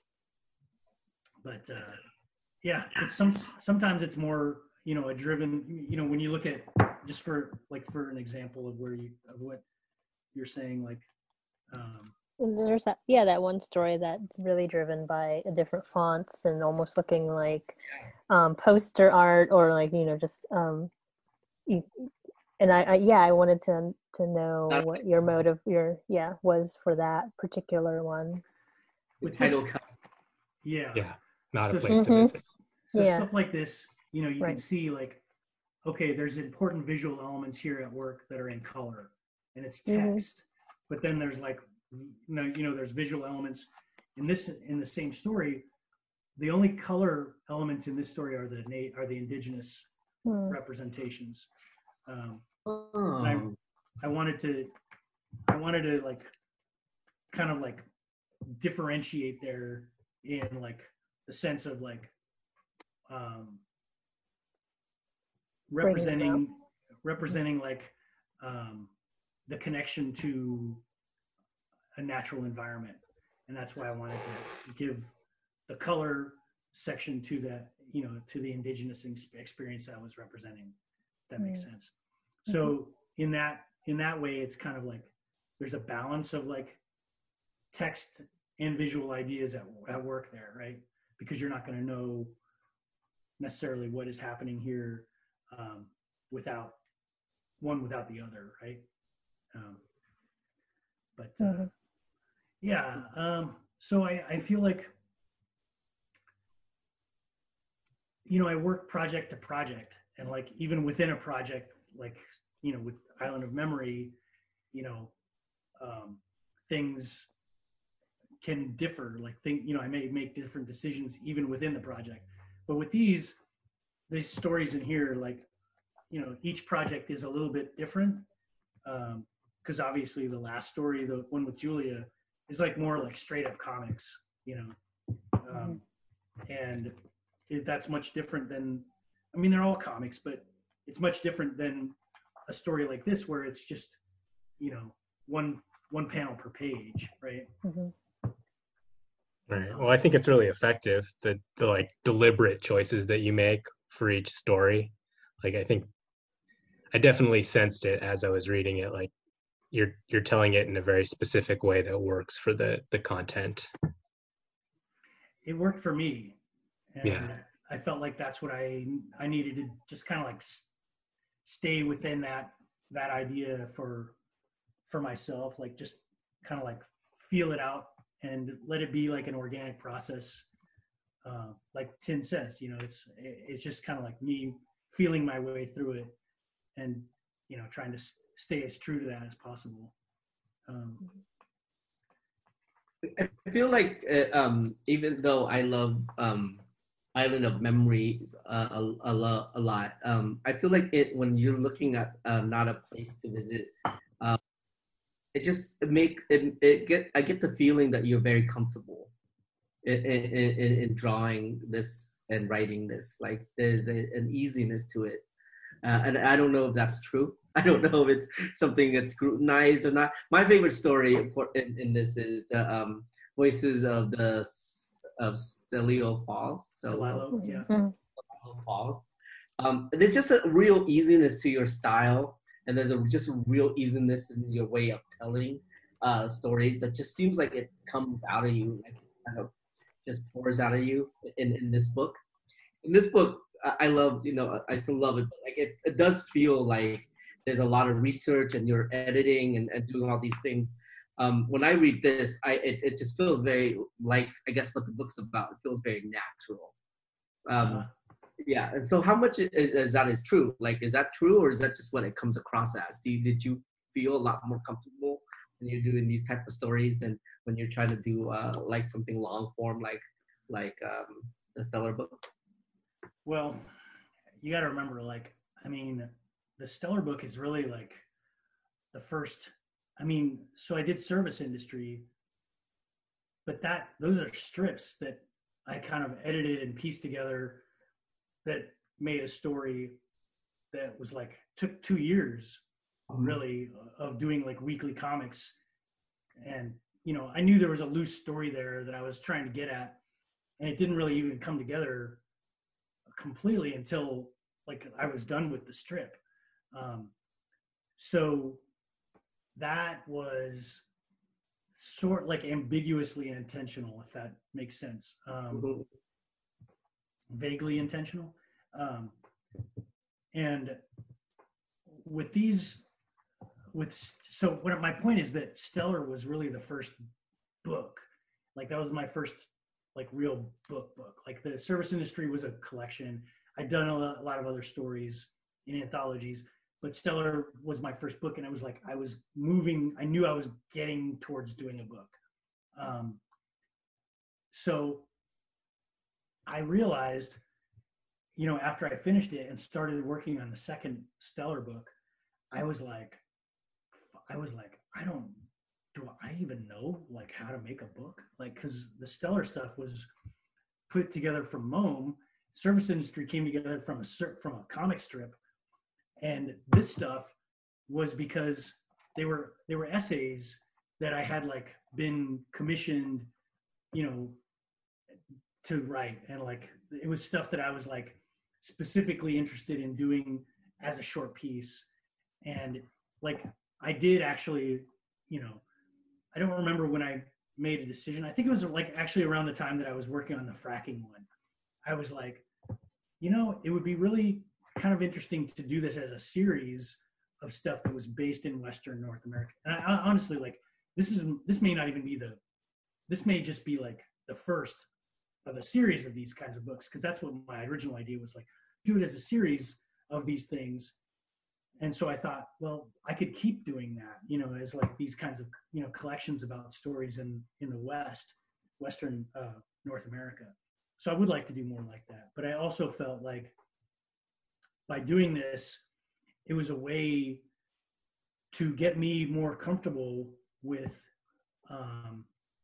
But uh, yeah, it's some, sometimes it's more, you know, a driven, you know, when you look at just for like, for an example of where you, of what you're saying, like, um, There's that, yeah, that one story that really driven by a different fonts and almost looking like um, poster art or like, you know, just, um, and I, I, yeah, I wanted to to know what your motive, your, yeah, was for that particular one. with Title this, cut. yeah. Yeah, not So- a place to Mhm. visit. So Yeah. stuff like this, you know, you can Right. see like, okay, there's important visual elements here at work that are in color and it's Mhm. text, but then there's like, you know, you know, there's visual elements in this, in the same story. The only color elements in this story are the na- are the indigenous Hmm. representations. Um, Oh. and I, I wanted to, I wanted to like, kind of like differentiate there in like the sense of like, um, Bringing them representing representing like um, the connection to a natural environment, and that's why I wanted to give the color section to that, you know, to the indigenous ex- experience I was representing. If that makes Mm. sense. So in that in that way, it's kind of like there's a balance of like text and visual ideas at, at work there, right? Because you're not going to know necessarily what is happening here um, without one without the other, right? Um, but uh, Mhm. yeah, um, so I, I feel like, you know, I work project to project, and like even within a project, like, you know, with Island of Memory, you know, um, things can differ. Like, think, you know, I may make different decisions even within the project. But with these, these stories in here, like, you know, each project is a little bit different. Um, because obviously the last story, the one with Julia, is like more like straight up comics, you know, um, and it, that's much different than, I mean, they're all comics, but it's much different than a story like this where it's just, you know, one one panel per page, right? Mhm. Right. Well, I think it's really effective, the the like deliberate choices that you make for each story. Like I think I definitely sensed it as I was reading it. Like you're you're telling it in a very specific way that works for the the content. it worked for me. And Yeah. I felt like that's what I, I needed to just kind of like s- stay within that, that idea for, for myself, like just kind of like feel it out and let it be like an organic process. Uh, like Tin says, you know, it's, it's just kind of like me feeling my way through it and, you know, trying to s- stay as true to that as possible. Um, I feel like uh, um, even though I love um, Island of Memories uh, a, a, lo- a lot, um, I feel like it when you're looking at uh, not a place to visit, um, it just it make it, it get I get the feeling that you're very comfortable in, in, in, in drawing this and writing this. Like there's a, an easiness to it. Uh, and I don't know if that's true. I don't know if it's something that's scrutinized or not. My favorite story in, in this is the um, Voices of the of Celilo Falls. Celilo Celilo, yeah. Mhm. Falls. Um, there's just a real easiness to your style, and there's a just a real easiness in your way of telling uh, stories that just seems like it comes out of you, like it kind of just pours out of you in, in this book. In this book, I I love, you know, I still love it, but like it, it does feel like there's a lot of research and you're editing and, and doing all these things. Um, when I read this, I it, it just feels very like, I guess what the book's about. It feels very natural. Uh-huh. Um, yeah, and so how much is, is that is true? Like, is that true, or is that just what it comes across as? Do you, did you feel a lot more comfortable when you're doing these type of stories than when you're trying to do uh, like something long form, like like um, the Stellar book? Well, you got to remember, like, I mean, the Stellar book is really like the first. I mean, so I did service industry, but that those are strips that I kind of edited and pieced together that made a story that was like took two years really of doing like weekly comics. And you know, I knew there was a loose story there that I was trying to get at, and it didn't really even come together completely until like I was done with the strip. Um, so that was sort like ambiguously intentional, if that makes sense. Um, Mm-hmm. vaguely intentional. Um, and with these, with so what my point is that Stellar was really the first book. Like that was my first like real book book. Like the service industry was a collection. I'd done a lot, a lot of other stories in anthologies, but Stellar was my first book, and I was like I was moving. I knew I was getting towards doing a book. Um, so I realized, you know, after I finished it and started working on the second Stellar book, I was like, I was like, I don't, do I even know like how to make a book? Like, cause the Stellar stuff was put together from M O M. Service industry came together from a from a comic strip, and this stuff was because they were they were essays that I had like been commissioned, you know, to write, and like it was stuff that I was like specifically interested in doing as a short piece. And like I did actually, you know, I don't remember when I made a decision. I think it was like actually around the time that I was working on the fracking one. I was like, you know, it would be really kind of interesting to do this as a series of stuff that was based in Western North America. And I, I honestly like this is this may not even be the this may just be like the first of a series of these kinds of books, because that's what my original idea was, like do it as a series of these things. And so I thought, well, I could keep doing that, you know, as like these kinds of, you know, collections about stories in in the West, Western uh, North America. So I would like to do more like that. But I also felt like by doing this, it was a way to get me more comfortable with um,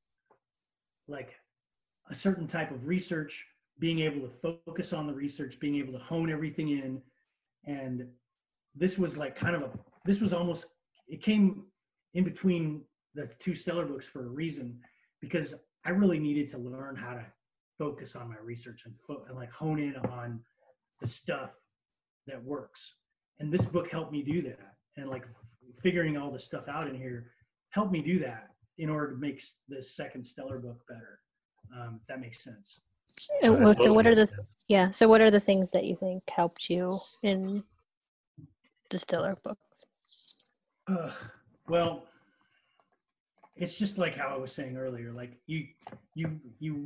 like a certain type of research, being able to focus on the research, being able to hone everything in. And this was like kind of a, this was almost, it came in between the two Stellar books for a reason, because I really needed to learn how to focus on my research and, fo- and like hone in on the stuff that works. And this book helped me do that. And like f- figuring all the stuff out in here helped me do that in order to make this second Stellar book better. um, if that makes sense. And Uh, what- so totally what are the makes sense. yeah? So what are the things that you think helped you in Distiller books? Uh, well, it's just like how I was saying earlier. Like you, you, you.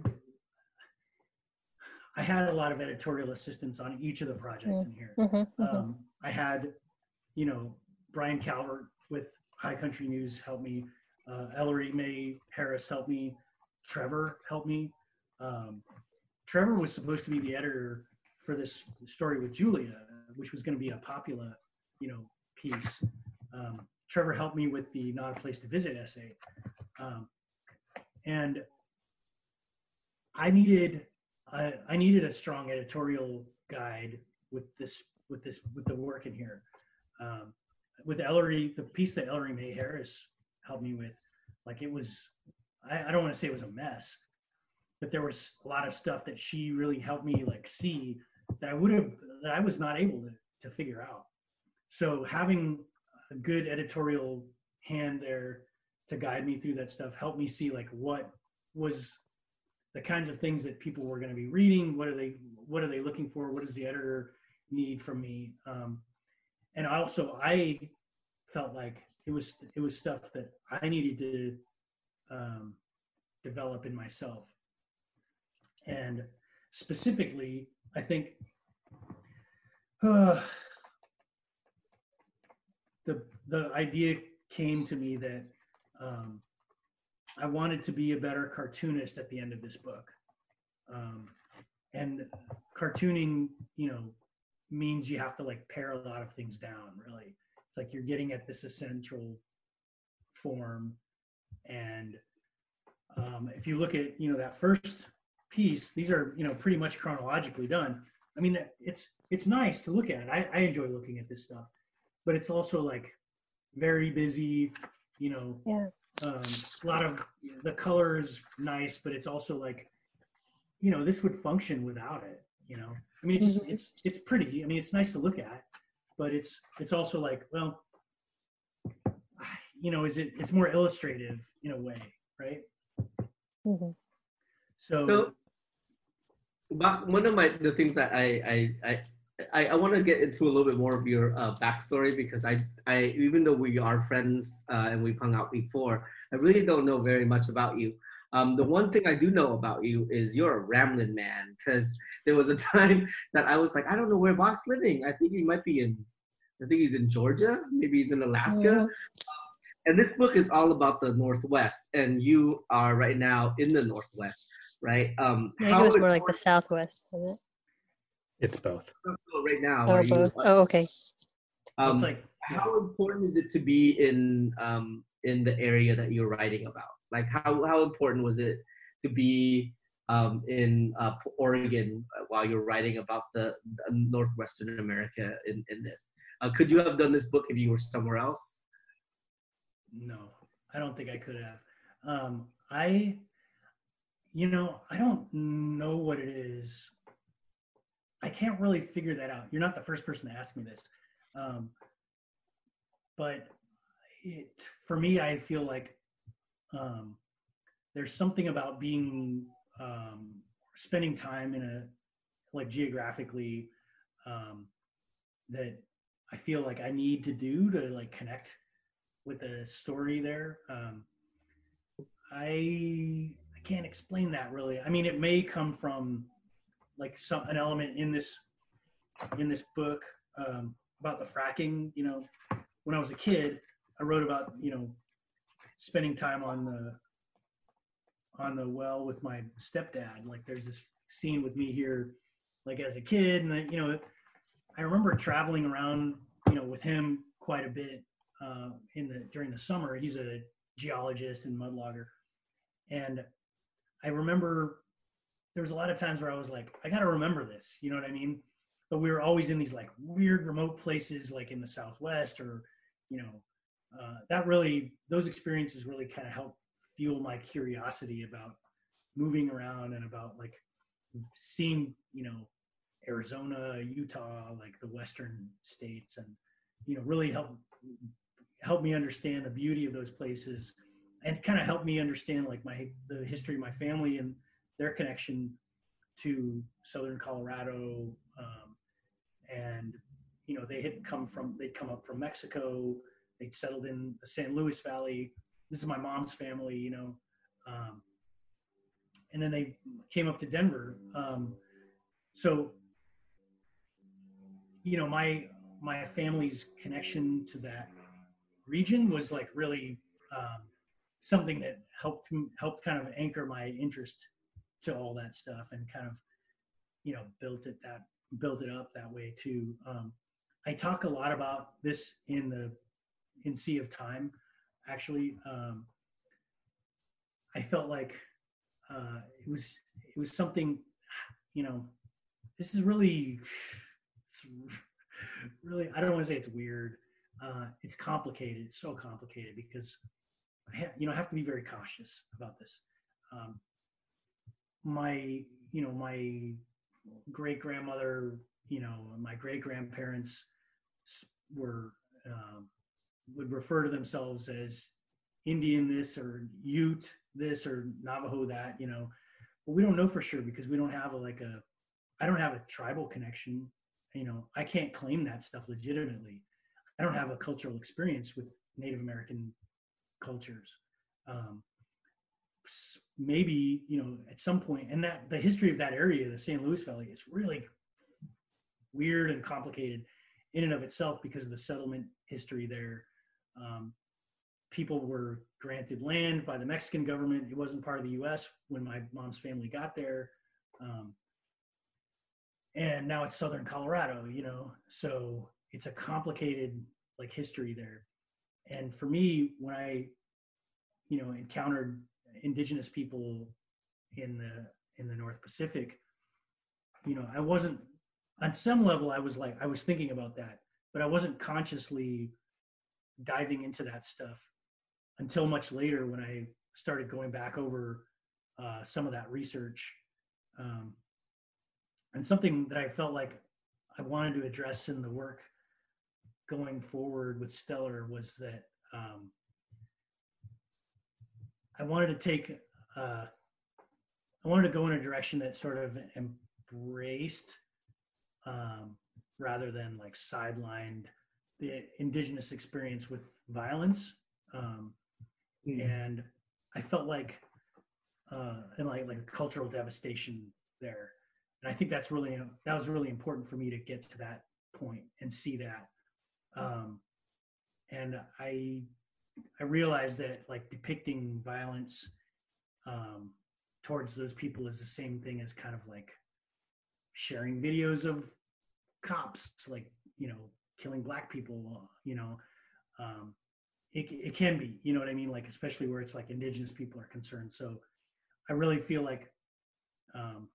I had a lot of editorial assistance on each of the projects in here. Mm-hmm, mm-hmm. Um, I had, you know, Brian Calvert with High Country News helped me. Uh, Ellery May Harris helped me. Trevor helped me. Um, Trevor was supposed to be the editor for this story with Julia, which was going to be a Popula, you know, piece. Um, Trevor helped me with the Not a Place to Visit essay. Um, and I needed, I, I needed a strong editorial guide with this, with this, with the work in here. Um, with Ellery, the piece that Ellery May Harris helped me with, like it was, I, I don't want to say it was a mess, but there was a lot of stuff that she really helped me like see that I would have, that I was not able to, to figure out. So having a good editorial hand there to guide me through that stuff helped me see like what was the kinds of things that people were going to be reading. What are they, what are they looking for? What does the editor need from me? Um, and also I felt like it was, it was stuff that I needed to um, develop in myself. And specifically, I think uh, the the idea came to me that um, I wanted to be a better cartoonist at the end of this book. Um, and cartooning, you know, means you have to like pare a lot of things down, really. It's like you're getting at this essential form. And um, if you look at, you know, that first piece, these are, you know, pretty much chronologically done. I mean, it's it's nice to look at. I, I enjoy looking at this stuff, but it's also like very busy, you know, Yeah. um, a lot of the color is nice, but it's also like, you know, this would function without it, you know. I mean, it just, Mhm. it's it's pretty. I mean, it's nice to look at, but it's it's also like, well, you know, is it? It's more illustrative in a way, right? Mm-hmm. So, So, Bach, one of my the things that I I I, I, I want to get into a little bit more of your uh, backstory, because I I even though we are friends uh, and we've hung out before, I really don't know very much about you. Um, the one thing I do know about you is you're a rambling man, because there was a time that I was like, I don't know where Bach's living. I think he might be in, I think he's in Georgia, maybe he's in Alaska. Mm-hmm. And this book is all about the Northwest, and you are right now in the Northwest, right? Um, I think how it was more like the important- Southwest, wasn't It's both. right now it? Or are you? both? Oh, okay. Um, it's like, how important is it to be in um, in the area that you're writing about? Like, how how important was it to be um, in uh, Oregon while you're writing about the, the Northwestern America in in this? Uh, could you have done this book if you were somewhere else? no, I don't think I could have. Um, I, you know, I don't know what it is. I can't really figure that out. You're not the first person to ask me this. Um, but it, for me, I feel like um, there's something about being, um, spending time in a, like geographically, um, that I feel like I need to do to like connect with the story there. Um, I I can't explain that really. I mean, it may come from like some an element in this in this book um, about the fracking. You know, when I was a kid, I wrote about, you know, spending time on the on the well with my stepdad. Like, there's this scene with me here, like as a kid, and I, you know, I remember traveling around, you know, with him quite a bit uh, in the during the summer. He's a geologist and mudlogger, and I remember there was a lot of times where I was like, I got to remember this, you know what I mean? But we were always in these like weird remote places, like in the Southwest, or, you know, uh, that really, those experiences really kind of helped fuel my curiosity about moving around and about like seeing, you know, Arizona, Utah, like the Western states, and, you know, really help help me understand the beauty of those places, and kind of help me understand like my the history of my family and their connection to Southern Colorado, um, and you know they had come from they'd come up from Mexico, they'd settled in the San Luis Valley. This is my mom's family, you know, um, and then they came up to Denver. Um, so, you know, my my family's connection to that region was like really um, something that helped helped kind of anchor my interest to all that stuff, and kind of, you know, built it that built it up that way too. Um, I talk a lot about this in the in Sea of Time. Actually, um, I felt like uh, it was it was something, you know, this is really it's really, I don't want to say it's weird. Uh, it's complicated. It's so complicated because I ha- you know I have to be very cautious about this. Um, my you know my great grandmother, you know my great grandparents were um, would refer to themselves as Indian this or Ute this or Navajo that, you know, but we don't know for sure because we don't have a, like a I don't have a tribal connection. You know, I can't claim that stuff legitimately. I don't have a cultural experience with Native American cultures. Um, maybe, you know, at some point, and that the history of that area, the San Luis Valley, is really weird and complicated in and of itself because of the settlement history there. Um, people were granted land by the Mexican government. It wasn't part of the U S when my mom's family got there. Um, and now it's Southern Colorado, you know, so it's a complicated like history there. And for me, when I, you know, encountered indigenous people in the in the North Pacific, you know, I wasn't on some level. I was like, I was thinking about that, but I wasn't consciously diving into that stuff until much later when I started going back over uh, some of that research. Um, and something that I felt like I wanted to address in the work going forward with Stellar was that um, I wanted to take, uh, I wanted to go in a direction that sort of embraced um, rather than like sidelined the indigenous experience with violence. Um, mm. And I felt like, uh, and like, like cultural devastation there. And I think that's really, that was really important for me to get to that point and see that. Um, and I, I realized that like depicting violence um, towards those people is the same thing as kind of like sharing videos of cops, like, you know, killing black people, you know, um, it, it can be, you know what I mean? Like, especially where it's like indigenous people are concerned. So I really feel like um,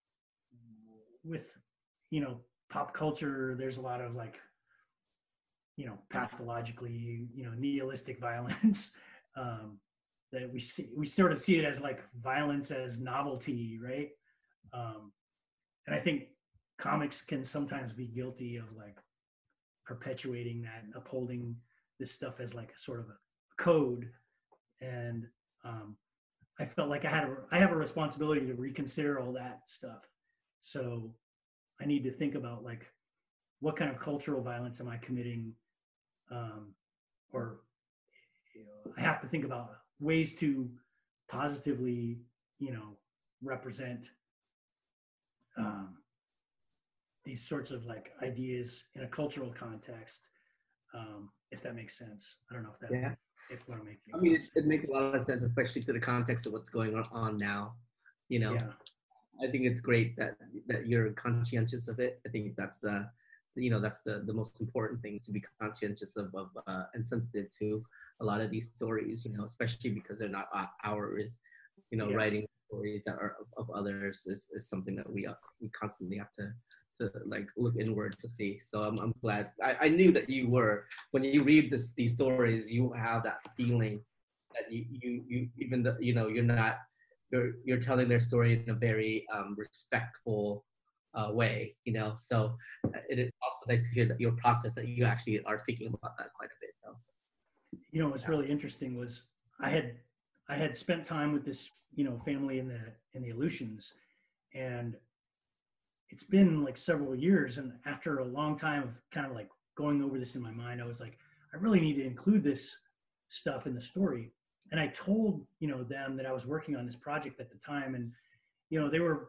with, you know, pop culture, there's a lot of like, you know, pathologically, you know, nihilistic violence um, that we see, we sort of see it as like violence as novelty, right? Um, and I think comics can sometimes be guilty of like perpetuating that and upholding this stuff as like a sort of a code. And um, I felt like I had a, I have a responsibility to reconsider all that stuff. So I need to think about like, what kind of cultural violence am I committing? Um, or you know, I have to think about ways to positively, you know, represent um, these sorts of like ideas in a cultural context, um, if that makes sense. I don't know if that, yeah. if, if what I'm making. I mean, it, it makes a lot of sense, especially to the context of what's going on now. You know, yeah. I think it's great that that you're conscientious of it. I think that's uh, you know, that's the the most important things, to be conscientious of, of uh, and sensitive to a lot of these stories. You know, especially because they're not ours. You know, yeah. Writing stories that are of, of others is, is something that we uh, we constantly have to to like look inward to see. So I'm I'm glad. I, I knew that you were, when you read this these stories, you have that feeling that you you you even though you know you're not. You're, you're telling their story in a very um, respectful uh, way, you know. So it is also nice to hear that your process, that you actually are thinking about that quite a bit. So. You know, what's really interesting was I had I had spent time with this, you know, family in the in the Aleutians, and it's been like several years. And after a long time of kind of like going over this in my mind, I was like, I really need to include this stuff in the story. And I told, you know, them that I was working on this project at the time, and you know, they were,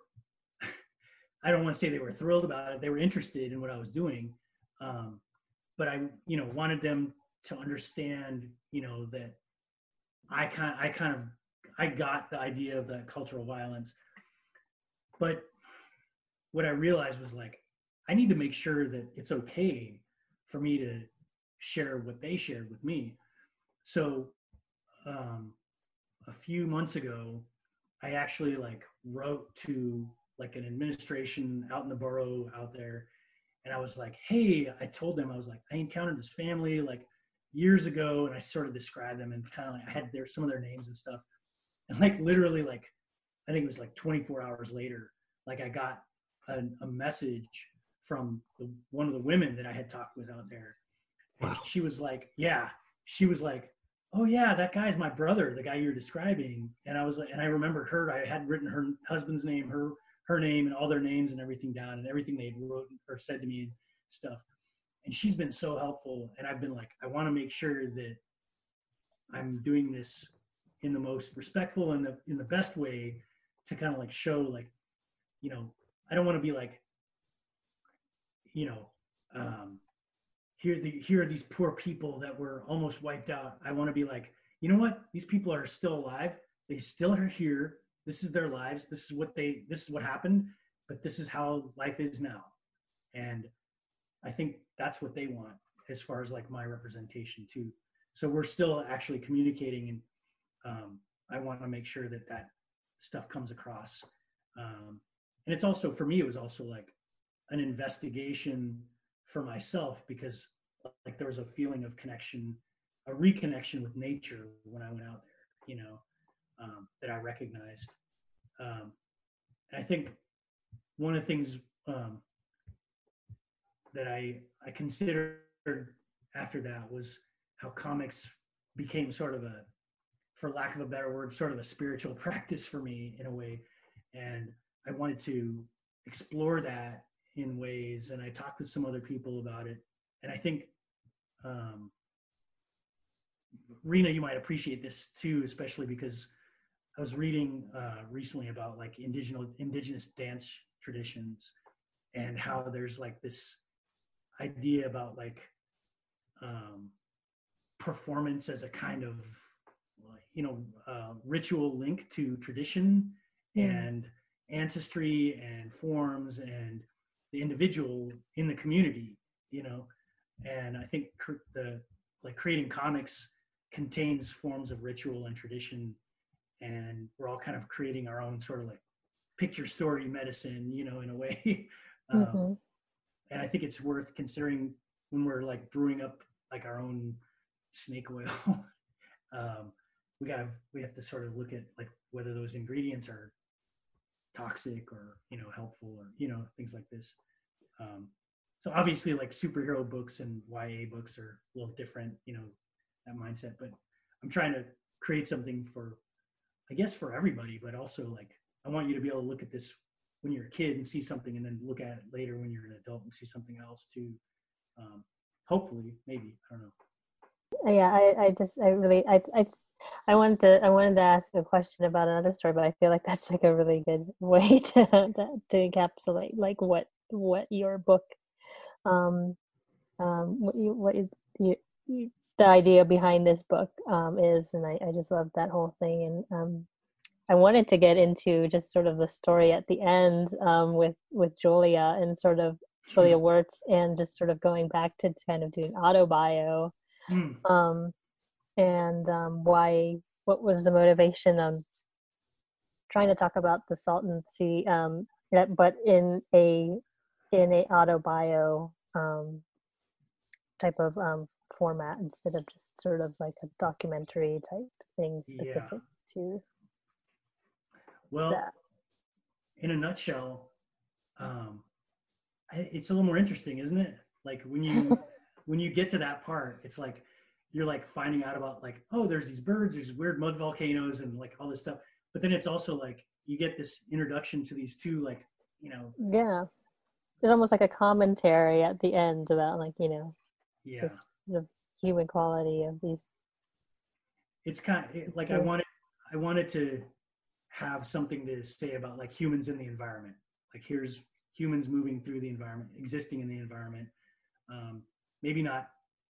I don't want to say they were thrilled about it. They were interested in what I was doing. Um, but I, you know, wanted them to understand, you know, that I kind, I kind of, I got the idea of that cultural violence. But what I realized was like, I need to make sure that it's okay for me to share what they shared with me. So um, a few months ago, I actually like wrote to like an administration out in the borough out there. And I was like, hey, I told them, I was like, I encountered this family like years ago. And I sort of described them and kind of like, I had their, some of their names and stuff. And like, literally like, I think it was like twenty-four hours later, like I got a, a message from the, one of the women that I had talked with out there. And Wow. she was like, yeah, she was like, oh yeah, that guy's my brother, the guy you're describing. And I was like, and I remembered her, I had written her husband's name, her, her name and all their names and everything down and everything they wrote or said to me and stuff. And she's been so helpful. And I've been like, I want to make sure that I'm doing this in the most respectful and the, in the best way to kind of like show like, you know, I don't want to be like, you know, um, here, the, here are these poor people that were almost wiped out. I want to be like, you know what? These people are still alive. They still are here. This is their lives. This is what they, this is what happened, but this is how life is now. And I think that's what they want as far as like my representation too. So we're still actually communicating, and um, I want to make sure that that stuff comes across. Um, and it's also, for me, it was also like an investigation for myself, because like there was a feeling of connection, a reconnection with nature when I went out there, you know, um, that I recognized. Um, and I think one of the things um, that I, I considered after that was how comics became sort of a, for lack of a better word, sort of a spiritual practice for me in a way. And I wanted to explore that in ways, and I talked with some other people about it. And I think, um, Rena, you might appreciate this too, especially because I was reading uh, recently about like indigenous indigenous dance traditions and how there's like this idea about like um, performance as a kind of, you know, uh, ritual link to tradition mm. and ancestry and forms and the individual in the community, you know. And I think cr- the like creating comics contains forms of ritual and tradition, and we're all kind of creating our own sort of like picture story medicine, you know, in a way. um, mm-hmm. And I think it's worth considering when we're like brewing up like our own snake oil. um, we got we have to sort of look at like whether those ingredients are toxic or, you know, helpful or, you know, things like this. Um, so obviously like superhero books and Y A books are a little different, you know, that mindset, but I'm trying to create something for, I guess, for everybody, but also like, I want you to be able to look at this when you're a kid and see something, and then look at it later when you're an adult and see something else too. Um, hopefully, maybe, I don't know. Yeah, I, I just, I really, I, I, I wanted to, I wanted to ask a question about another story, but I feel like that's like a really good way to, to, to encapsulate like what, what your book, um, um, what you, what you, you, you the idea behind this book um, is, and I, I just love that whole thing. And um, I wanted to get into just sort of the story at the end um, with with Julia and sort of Julia Wirtz, and just sort of going back to kind of doing autobio, mm. um, and um, why, what was the motivation on trying to talk about the Salton Sea, um, but in a in a autobio um, type of um, format instead of just sort of like a documentary type thing specific yeah. to well that. In a nutshell, um, it's a little more interesting, isn't it? Like when you when you get to that part, it's like you're like finding out about like, oh, there's these birds, there's weird mud volcanoes and like all this stuff. But then it's also like you get this introduction to these two, like, you know. Yeah. There's almost like a commentary at the end about like, you know, Yeah. this, the human quality of these. It's kind of it, like I wanted, I wanted to have something to say about like humans in the environment. Like here's humans moving through the environment, existing in the environment. Um, maybe not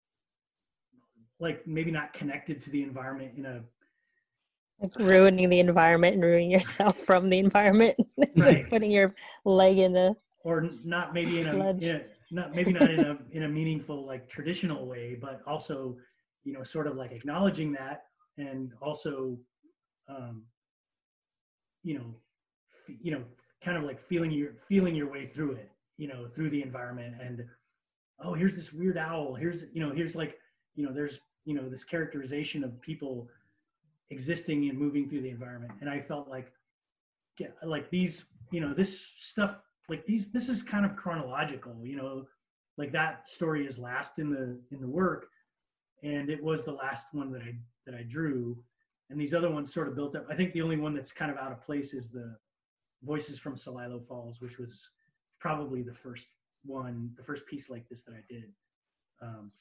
like maybe not connected to the environment in a Like ruining the environment and ruining yourself from the environment. Right. Putting your leg in the or not maybe in a, Sludge. in a not maybe not in a in a meaningful like traditional way, but also, you know, sort of like acknowledging that and also um you know f- you know kind of like feeling your feeling your way through it, you know, through the environment. And oh, here's this weird owl, here's, you know, here's like, you know, there's, you know, this characterization of people existing and moving through the environment. And I felt like yeah, like these, you know, this stuff, like these, this is kind of chronological, you know, like that story is last in the in the work, and it was the last one that I that I drew, and these other ones sort of built up. I think the only one that's kind of out of place is the Voices from Celilo Falls, which was probably the first one, the first piece like this that I did. Um,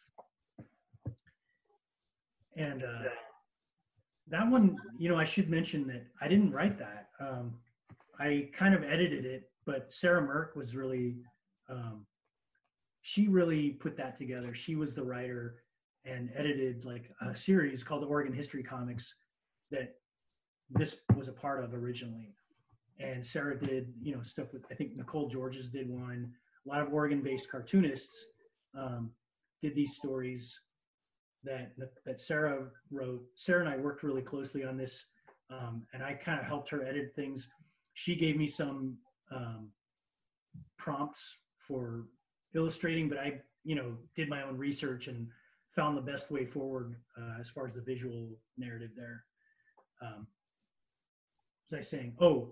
and uh, that one, you know, I should mention that I didn't write that. Um, I kind of edited it, but Sarah Merck was really, um, she really put that together. She was the writer and edited like a series called the Oregon History Comics that this was a part of originally. And Sarah did, you know, stuff with, I think Nicole Georges did one. A lot of Oregon-based cartoonists um, did these stories that that Sarah wrote. Sarah and I worked really closely on this, um, and I kind of helped her edit things. She gave me some um, prompts for illustrating, but I, you know, did my own research and found the best way forward uh, as far as the visual narrative there. Um, what was I saying? Oh,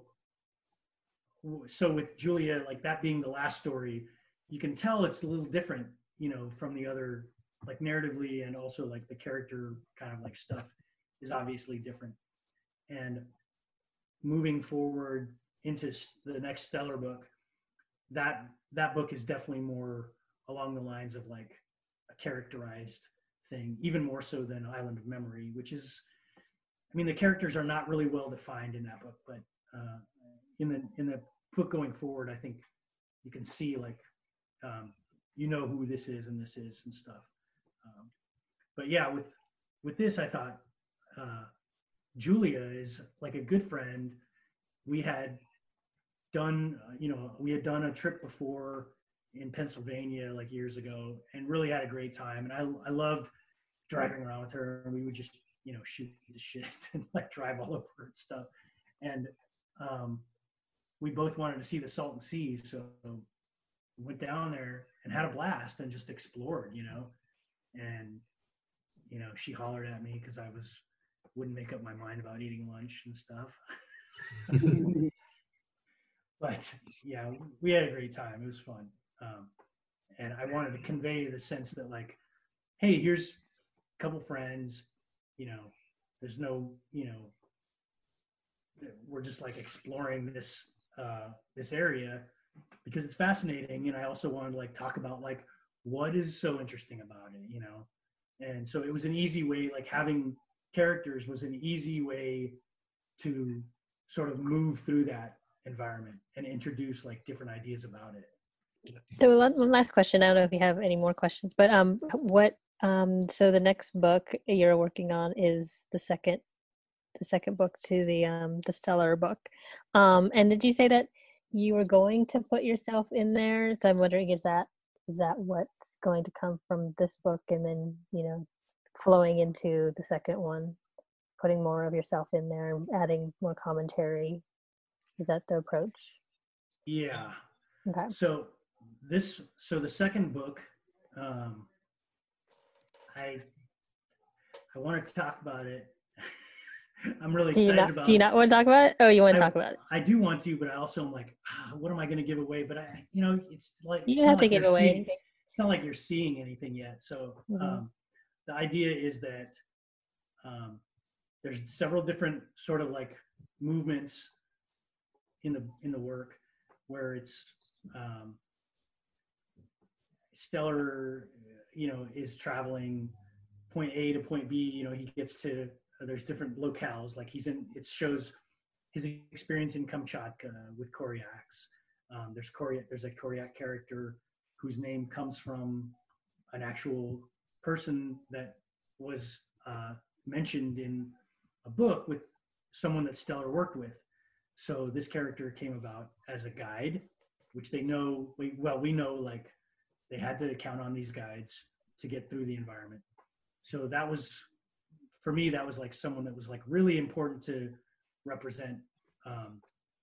so with Julia, like that being the last story, you can tell it's a little different, you know, from the other, like narratively, and also like the character kind of like stuff is obviously different. And moving forward into the next Stellar book, that that book is definitely more along the lines of like a characterized thing, even more so than Island of Memory, which is, I mean, the characters are not really well defined in that book, but uh, in the in the book going forward, I think you can see like, um, you know who this is and this is and stuff. Um, but yeah, with with this, I thought uh, Julia is like a good friend. We had done, uh, you know, we had done a trip before in Pennsylvania like years ago, and really had a great time. And I I loved driving around with her, and we would just, you know, shoot the shit and like drive all over and stuff. And um, we both wanted to see the Salton Sea, so we went down there and had a blast and just explored, you know. And you know, she hollered at me because I was wouldn't make up my mind about eating lunch and stuff. But yeah, we had a great time. It was fun, um, and I wanted to convey the sense that like, hey, here's a couple friends, you know, there's no, you know, we're just like exploring this uh, this area because it's fascinating. And I also wanted to like talk about like what is so interesting about it, you know. And so it was an easy way, like having characters was an easy way to sort of move through that environment and introduce like different ideas about it. So one one last question. I don't know if you have any more questions, but um, what um, so the next book you're working on is the second, the second book to the um the Stellar book. Um, and did you say that you were going to put yourself in there? So I'm wondering, is that is that what's going to come from this book, and then, you know, flowing into the second one, putting more of yourself in there and adding more commentary? Is that the approach? Yeah. Okay. So this, so the second book, um, I, I want to talk about it. I'm really Do you excited not about do you it. not want to talk about it? Oh, you want I, to talk about it? I do want to, but I also am like, ah, what am I going to give away? But I, you know, it's like, You it's don't not have to like give you're away seeing, anything. it's not like you're seeing anything yet. So, Mhm. um, the idea is that um, there's several different sort of like movements in the in the work where it's um, Stellar, you know, is traveling point A to point B. You know, he gets to uh, there's different locales. Like he's in, it shows his experience in Kamchatka with Koryaks. Um, there's Koryak, there's a Koryak character whose name comes from an actual person that was uh, mentioned in a book with someone that Stellar worked with. So this character came about as a guide, which they know, we, well, we know like they had to count on these guides to get through the environment. So that was, for me, that was like someone that was like really important to represent um,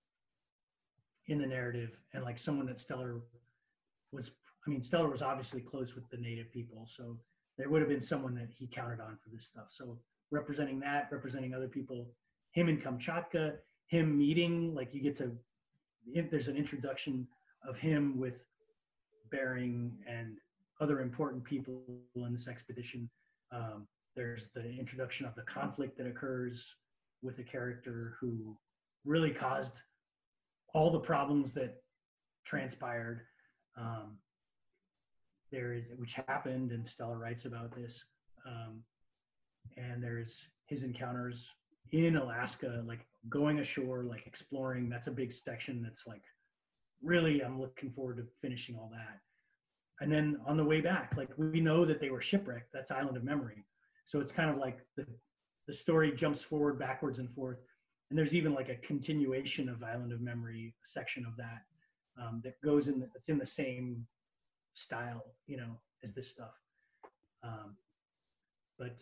in the narrative, and like someone that Stellar was, I mean, Stellar was obviously close with the native people. So there would have been someone that he counted on for this stuff. So representing that, representing other people, him in Kamchatka, him meeting, like you get to, there's an introduction of him with Bering and other important people in this expedition. Um, there's the introduction of the conflict that occurs with a character who really caused all the problems that transpired. Um, there is, which happened, and Stellar writes about this. Um, and there's his encounters in Alaska, like going ashore, like exploring. That's a big section that's like really, I'm looking forward to finishing all that. And then on the way back, like we know that they were shipwrecked. That's Island of Memory. So it's kind of like the, the story jumps forward, backwards and forth. And there's even like a continuation of Island of Memory, a section of that um, that goes in, the, that's in the same style, you know, as this stuff. Um, but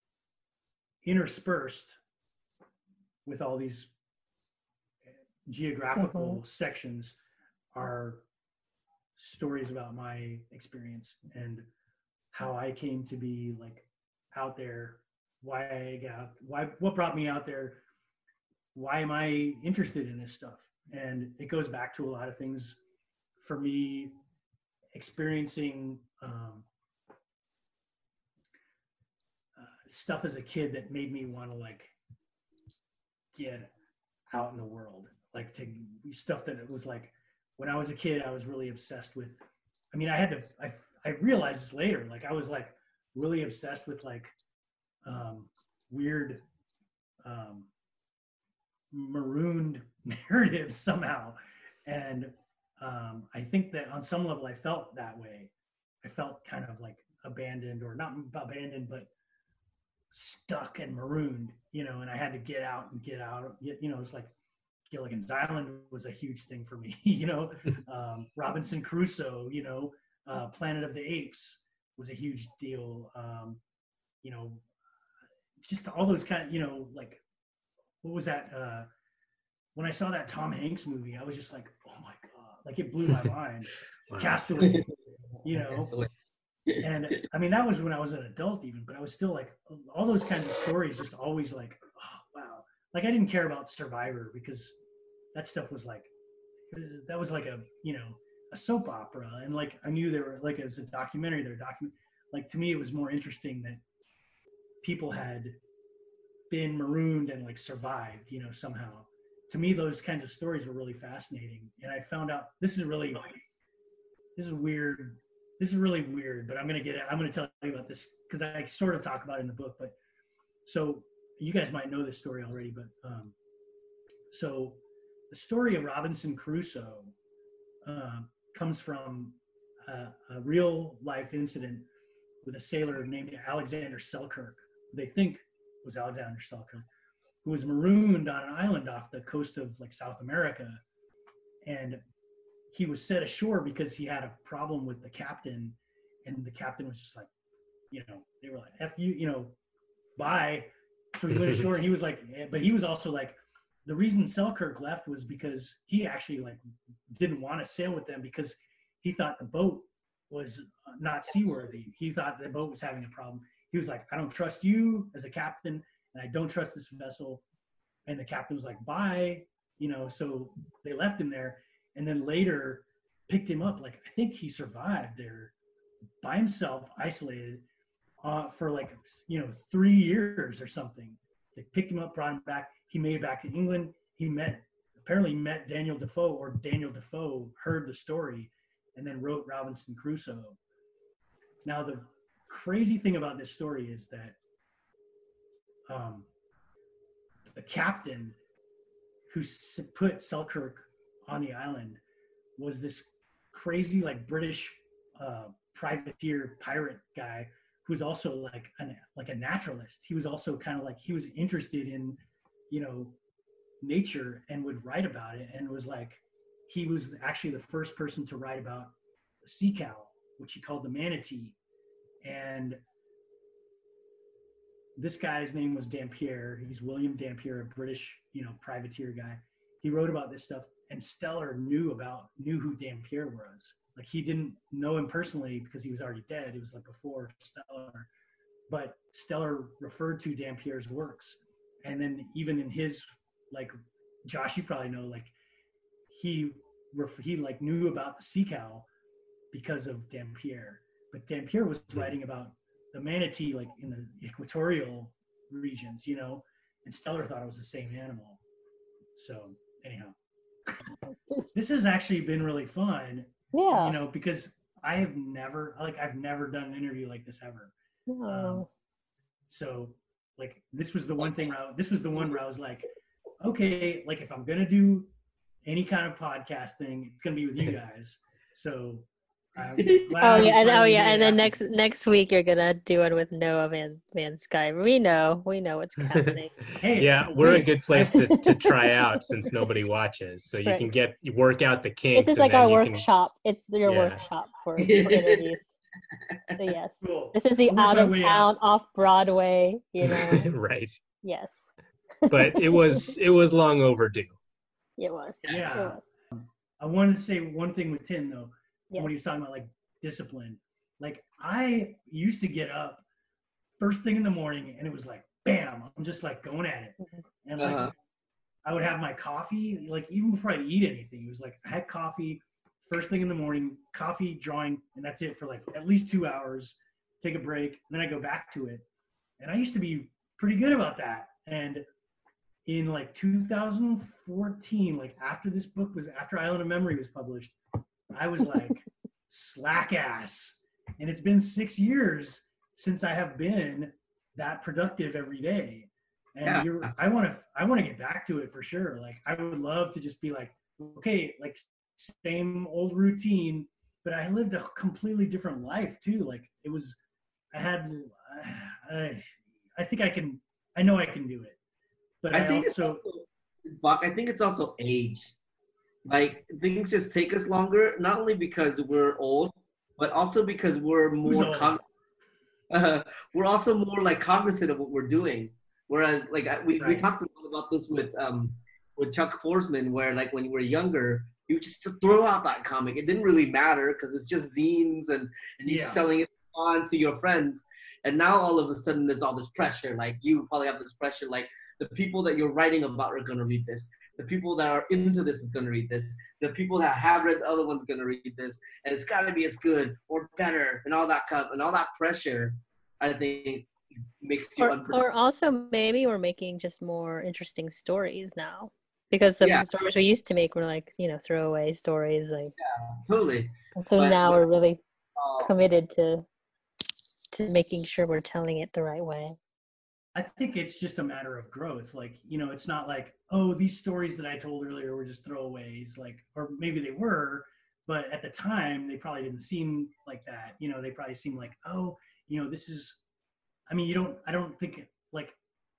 interspersed with all these geographical mm-hmm. sections are stories about my experience and how I came to be like out there, why I got, why, what brought me out there, why am I interested in this stuff? And it goes back to a lot of things for me, experiencing um, uh, stuff as a kid that made me want to like get out in the world, like to stuff that it was like, when I was a kid, I was really obsessed with, I mean, I had to, I, I realized this later, like I was like really obsessed with like um, weird um, marooned narratives somehow. And um, I think that on some level I felt that way. I felt kind of like abandoned, or not abandoned, but stuck and marooned, you know, and I had to get out and get out, get, you know, it's like Gilligan's Island was a huge thing for me, you know, um, Robinson Crusoe, you know, uh, Planet of the Apes was a huge deal. Um, you know, just all those kind of, you know, like, what was that? Uh, when I saw that Tom Hanks movie, I was just like, oh my God, like it blew my mind. Wow. Castaway, you know, Castaway. And I mean, that was when I was an adult even, but I was still like, all those kinds of stories just always like, oh, wow. Like I didn't care about Survivor because that stuff was like, that was like a, you know, a soap opera. And like, I knew there were like, it was a documentary, there were document, like to me, it was more interesting that people had been marooned and like survived, you know, somehow. To me, those kinds of stories were really fascinating. And I found out, this is really, this is weird. This is really weird, but I'm going to get it. I'm going to tell you about this because I sort of talk about it in the book, but so you guys might know this story already, but um, so the story of Robinson Crusoe uh, comes from a, a real life incident with a sailor named Alexander Selkirk, who they think was Alexander Selkirk, who was marooned on an island off the coast of like South America. And he was set ashore because he had a problem with the captain, and the captain was just like, you know, they were like, F you, you know, bye. So he went ashore, and he was like, but he was also like, the reason Selkirk left was because he actually like didn't want to sail with them because he thought the boat was not seaworthy. He thought the boat was having a problem. He was like, I don't trust you as a captain, and I don't trust this vessel. And the captain was like, bye, you know, so they left him there. And then later picked him up. Like, I think he survived there by himself, isolated. uh, for like, you know, three years or something. They picked him up, brought him back. He made it back to England. He met, apparently met Daniel Defoe, or Daniel Defoe heard the story and then wrote Robinson Crusoe. Now, the crazy thing about this story is that um, the captain who put Selkirk on the island was this crazy, like, British uh, privateer pirate guy who's also like an like a naturalist. He was also kind of like, he was interested in, you know, nature and would write about it, and was like, he was actually the first person to write about the sea cow, which he called the manatee. And this guy's name was Dampier. He's William Dampier, a British, you know, privateer guy. He wrote about this stuff, and Steller knew about knew who Dampier was. Like, he didn't know him personally because he was already dead. It was like before Steller, but Steller referred to Dampier's works. And then even in his, like, Josh, you probably know, like, he he like knew about the sea cow because of Dampier. But Dampier was writing about the manatee, like, in the equatorial regions, you know, and Steller thought it was the same animal. So anyhow, this has actually been really fun. Yeah. You know, because I have never, like, I've never done an interview like this ever. Oh. Um, so, like, this was the one thing where I, this was the one where I was like, okay, like, if I'm going to do any kind of podcast thing, it's going to be with you guys. So, I'm glad oh yeah, and, oh finally yeah, made and it then happen. next next week you're gonna do it with Noah Van Van Sky. We know, we know what's happening. Hey, Yeah, we're hey, a good place to, to try out since nobody watches. So you Right. can get you work out the kinks. This is and like then our you can- workshop. It's your Yeah. workshop for, for interviews. So yes, Cool. this is the I'll work out my of way town, off Broadway. You know, right. yes, But it was it was long overdue. it was. Yeah. It was. I wanted to say one thing with Tim, though, Yes. when he was talking about, like, discipline. Like, I used to get up first thing in the morning, and it was like, bam, I'm just, like, going at it. Mhm. And, like, Uh-huh. I would have my coffee, like, even before I'd eat anything. It was like, I had coffee first thing in the morning, coffee, drawing, and that's it for, like, at least two hours, take a break, and then I go back to it. And I used to be pretty good about that. And in, like, two thousand fourteen, like, after this book was, after Island of Memory was published, I was like, slack ass. And it's been six years since I have been that productive every day. And Yeah. you're, I want to, I want to get back to it for sure. Like, I would love to just be like, okay, like, same old routine, but I lived a completely different life too. Like, it was, I had, I, I think I can, I know I can do it. But I, I think also, it's also, Buck, I think it's also age. Like, things just take us longer, not only because we're old, but also because we're Who's more old? con- uh, we're also more like cognizant of what we're doing. Whereas, like, I- we, we Right. talked a lot about this with um with Chuck Forsman, where, like, when you were younger, you just throw out that comic. It didn't really matter because it's just zines and and you're Yeah. selling it on to your friends. And now all of a sudden there's all this pressure. Like, you probably have this pressure, like, the people that you're writing about are going to read this. The people that are into this is going to read this. The people that have read the other one's going to read this. And it's got to be as good or better, and all that kind of, and all that pressure, I think, makes you Or, unpredictable. or also maybe we're making just more interesting stories now, because the Yeah. stories we used to make were like, you know, throwaway stories, like. Totally. And so But- now but- we're really Uh, committed to to making sure we're telling it the right way. I think it's just a matter of growth. Like, you know, it's not like, oh, these stories that I told earlier were just throwaways, like, or maybe they were, but at the time they probably didn't seem like that. You know, they probably seemed like, oh, you know, this is, I mean, you don't, I don't think it, like,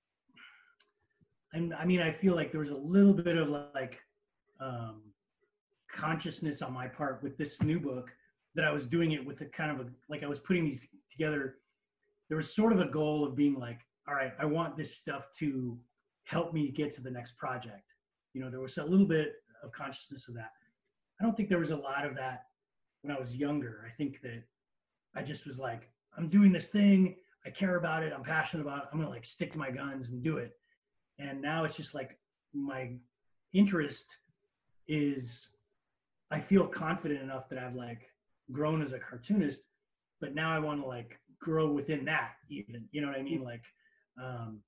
and I mean, I feel like there was a little bit of like um, consciousness on my part with this new book that I was doing it with a kind of a, like I was putting these together. There was sort of a goal of being like, all right, I want this stuff to help me get to the next project. You know, there was a little bit of consciousness of that. I don't think there was a lot of that when I was younger. I think that I just was like, I'm doing this thing. I care about it. I'm passionate about it. I'm going to like stick to my guns and do it. And now it's just like my interest is, I feel confident enough that I've like grown as a cartoonist but now I want to like grow within that even, you know what I mean? Like, um,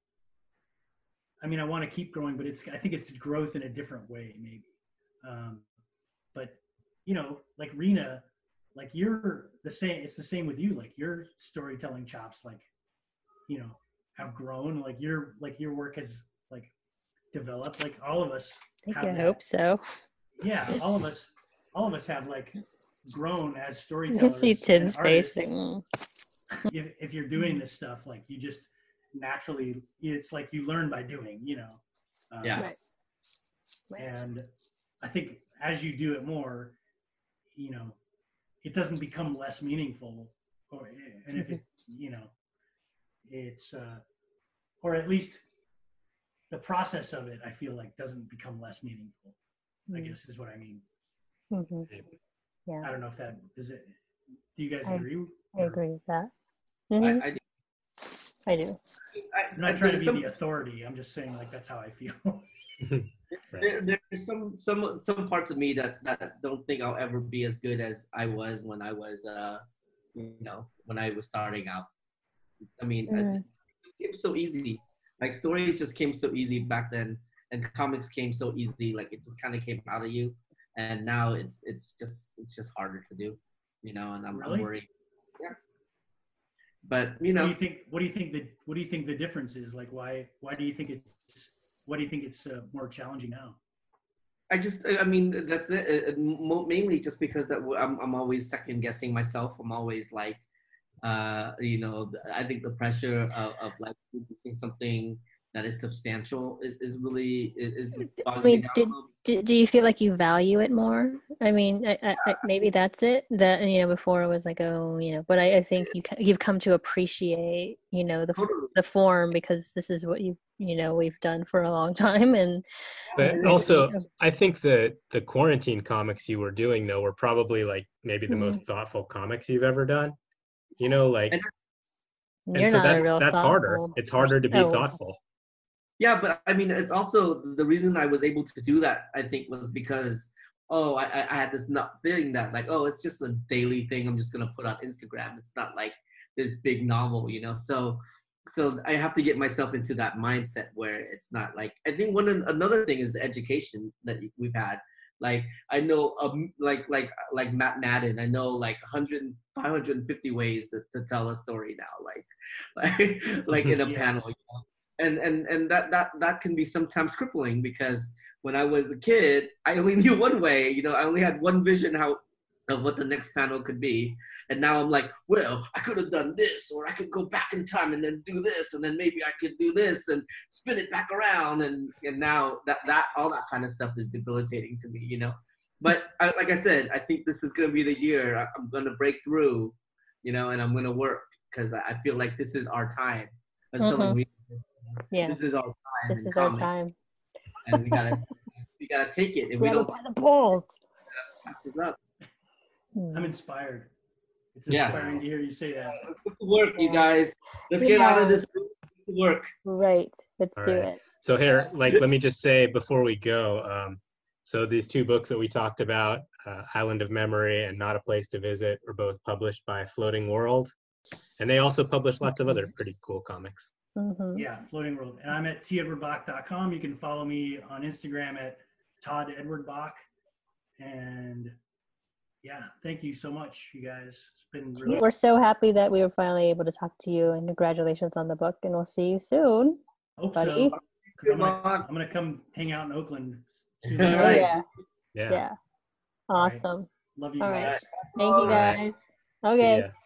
I mean, I want to keep growing, but it's, I think it's growth in a different way, maybe. Um, but you know, like Rena, like you're the same, it's the same with you. Like your storytelling chops, like, you know, have grown, like your, like your work has like developed, like all of us. I have think I that. hope so. Yeah. All of us, all of us have like grown as You storytellers. see Tim's and face. artists. Mm. If, if you're doing this stuff, like you just naturally, it's like you learn by doing, you know? Um, Yeah. Right. Right. And I think as you do it more, you know, it doesn't become less meaningful, or, and if it, you know, it's, uh, or at least the process of it, I feel like doesn't become less meaningful, I Mm. guess is what I mean. Mhm. Yeah, I don't know if that, is it, do you guys I- agree? I agree with that. I, Mhm. I, do- I do. I, I'm not I- trying to there's be some, the authority. I'm just saying like, that's how I feel. Right. there, there's some some some parts of me that that don't think I'll ever be as good as I was when I was uh you know when I was starting out. I mean, I, Mm. it came so easy. Like stories just came so easy back then, and comics came so easy. Like it just kind of came out of you, and now it's it's just it's just harder to do, you know. And I'm, Really? I'm worried. Yeah. But you What do know, you think? What do you think the What do you think the difference is? Like, why? Why do you think it's? What do you think it's uh, more challenging now? I just I mean that's it. Uh, mo- Mainly just because that I'm I'm always second guessing myself. I'm always like, uh, you know, I think the pressure of, of like producing something that is substantial is, is really is, is I bogging me mean, down a did, little. do, do you feel like you value it more? I mean, I, I, I, maybe that's it. That, you know, before it was like, oh, you know, but I, I think you ca- you've come to appreciate, you know, the f- Totally. the form, because this is what you you know we've done for a long time, and But and also, maybe, I think the the quarantine comics you were doing though were probably like maybe the Mm. most thoughtful comics you've ever done. You know, like, And and you're so not that a real that's harder. thoughtful. It's harder to be Oh, thoughtful. Yeah, but I mean, it's also the reason I was able to do that. I think was because oh, I I I had this not feeling that like oh, it's just a daily thing. I'm just gonna put on Instagram. It's not like this big novel, you know. So so I have to get myself into that mindset where it's not like I think one another thing is the education that we've had. Like I know um like like like Matt Madden. I know like one hundred, five hundred fifty ways to, to tell a story now. Like like like in a Yeah. panel. You know? And and and that that that can be sometimes crippling because when I was a kid, I only knew one way. You know, I only had one vision how of what the next panel could be. And now I'm like, well, I could have done this, or I could go back in time and then do this, and then maybe I could do this and spin it back around. And and now that that all that kind of stuff is debilitating to me, you know. But I, like I said, I think this is gonna be the year I, I'm gonna break through, you know, and I'm gonna work because I I feel like this is our time. I was telling Mhm. Rita, yeah, this is our time this in is our comics, time. and we gotta we gotta take it. If we Grab it don't by the balls. pass this up, Mm. I'm inspired. It's Yeah. inspiring to hear you say that. put to work, you Yeah. guys. Let's get out of Yeah. this. Put to work. Right. Let's All do right. it. So here, like, let me just say before we go, um, so these two books that we talked about, uh, Island of Memory and Not a Place to Visit, were both published by Floating World, and they also publish lots of other pretty cool comics. Mm-hmm. Yeah, Floating World. And I'm at t edward bach dot com. You can follow me on Instagram at Todd Edward Bach. And yeah, thank you so much, you guys. It's been really We're so happy that we were finally able to talk to you, and congratulations on the book, and we'll see you soon. hope buddy. so. Because I'm Good gonna luck. I'm gonna come hang out in Oakland. as soon as All I Oh, can. right. yeah. Yeah. Yeah. Awesome. Love you All right. guys. Thank you All right. guys. See Okay. ya.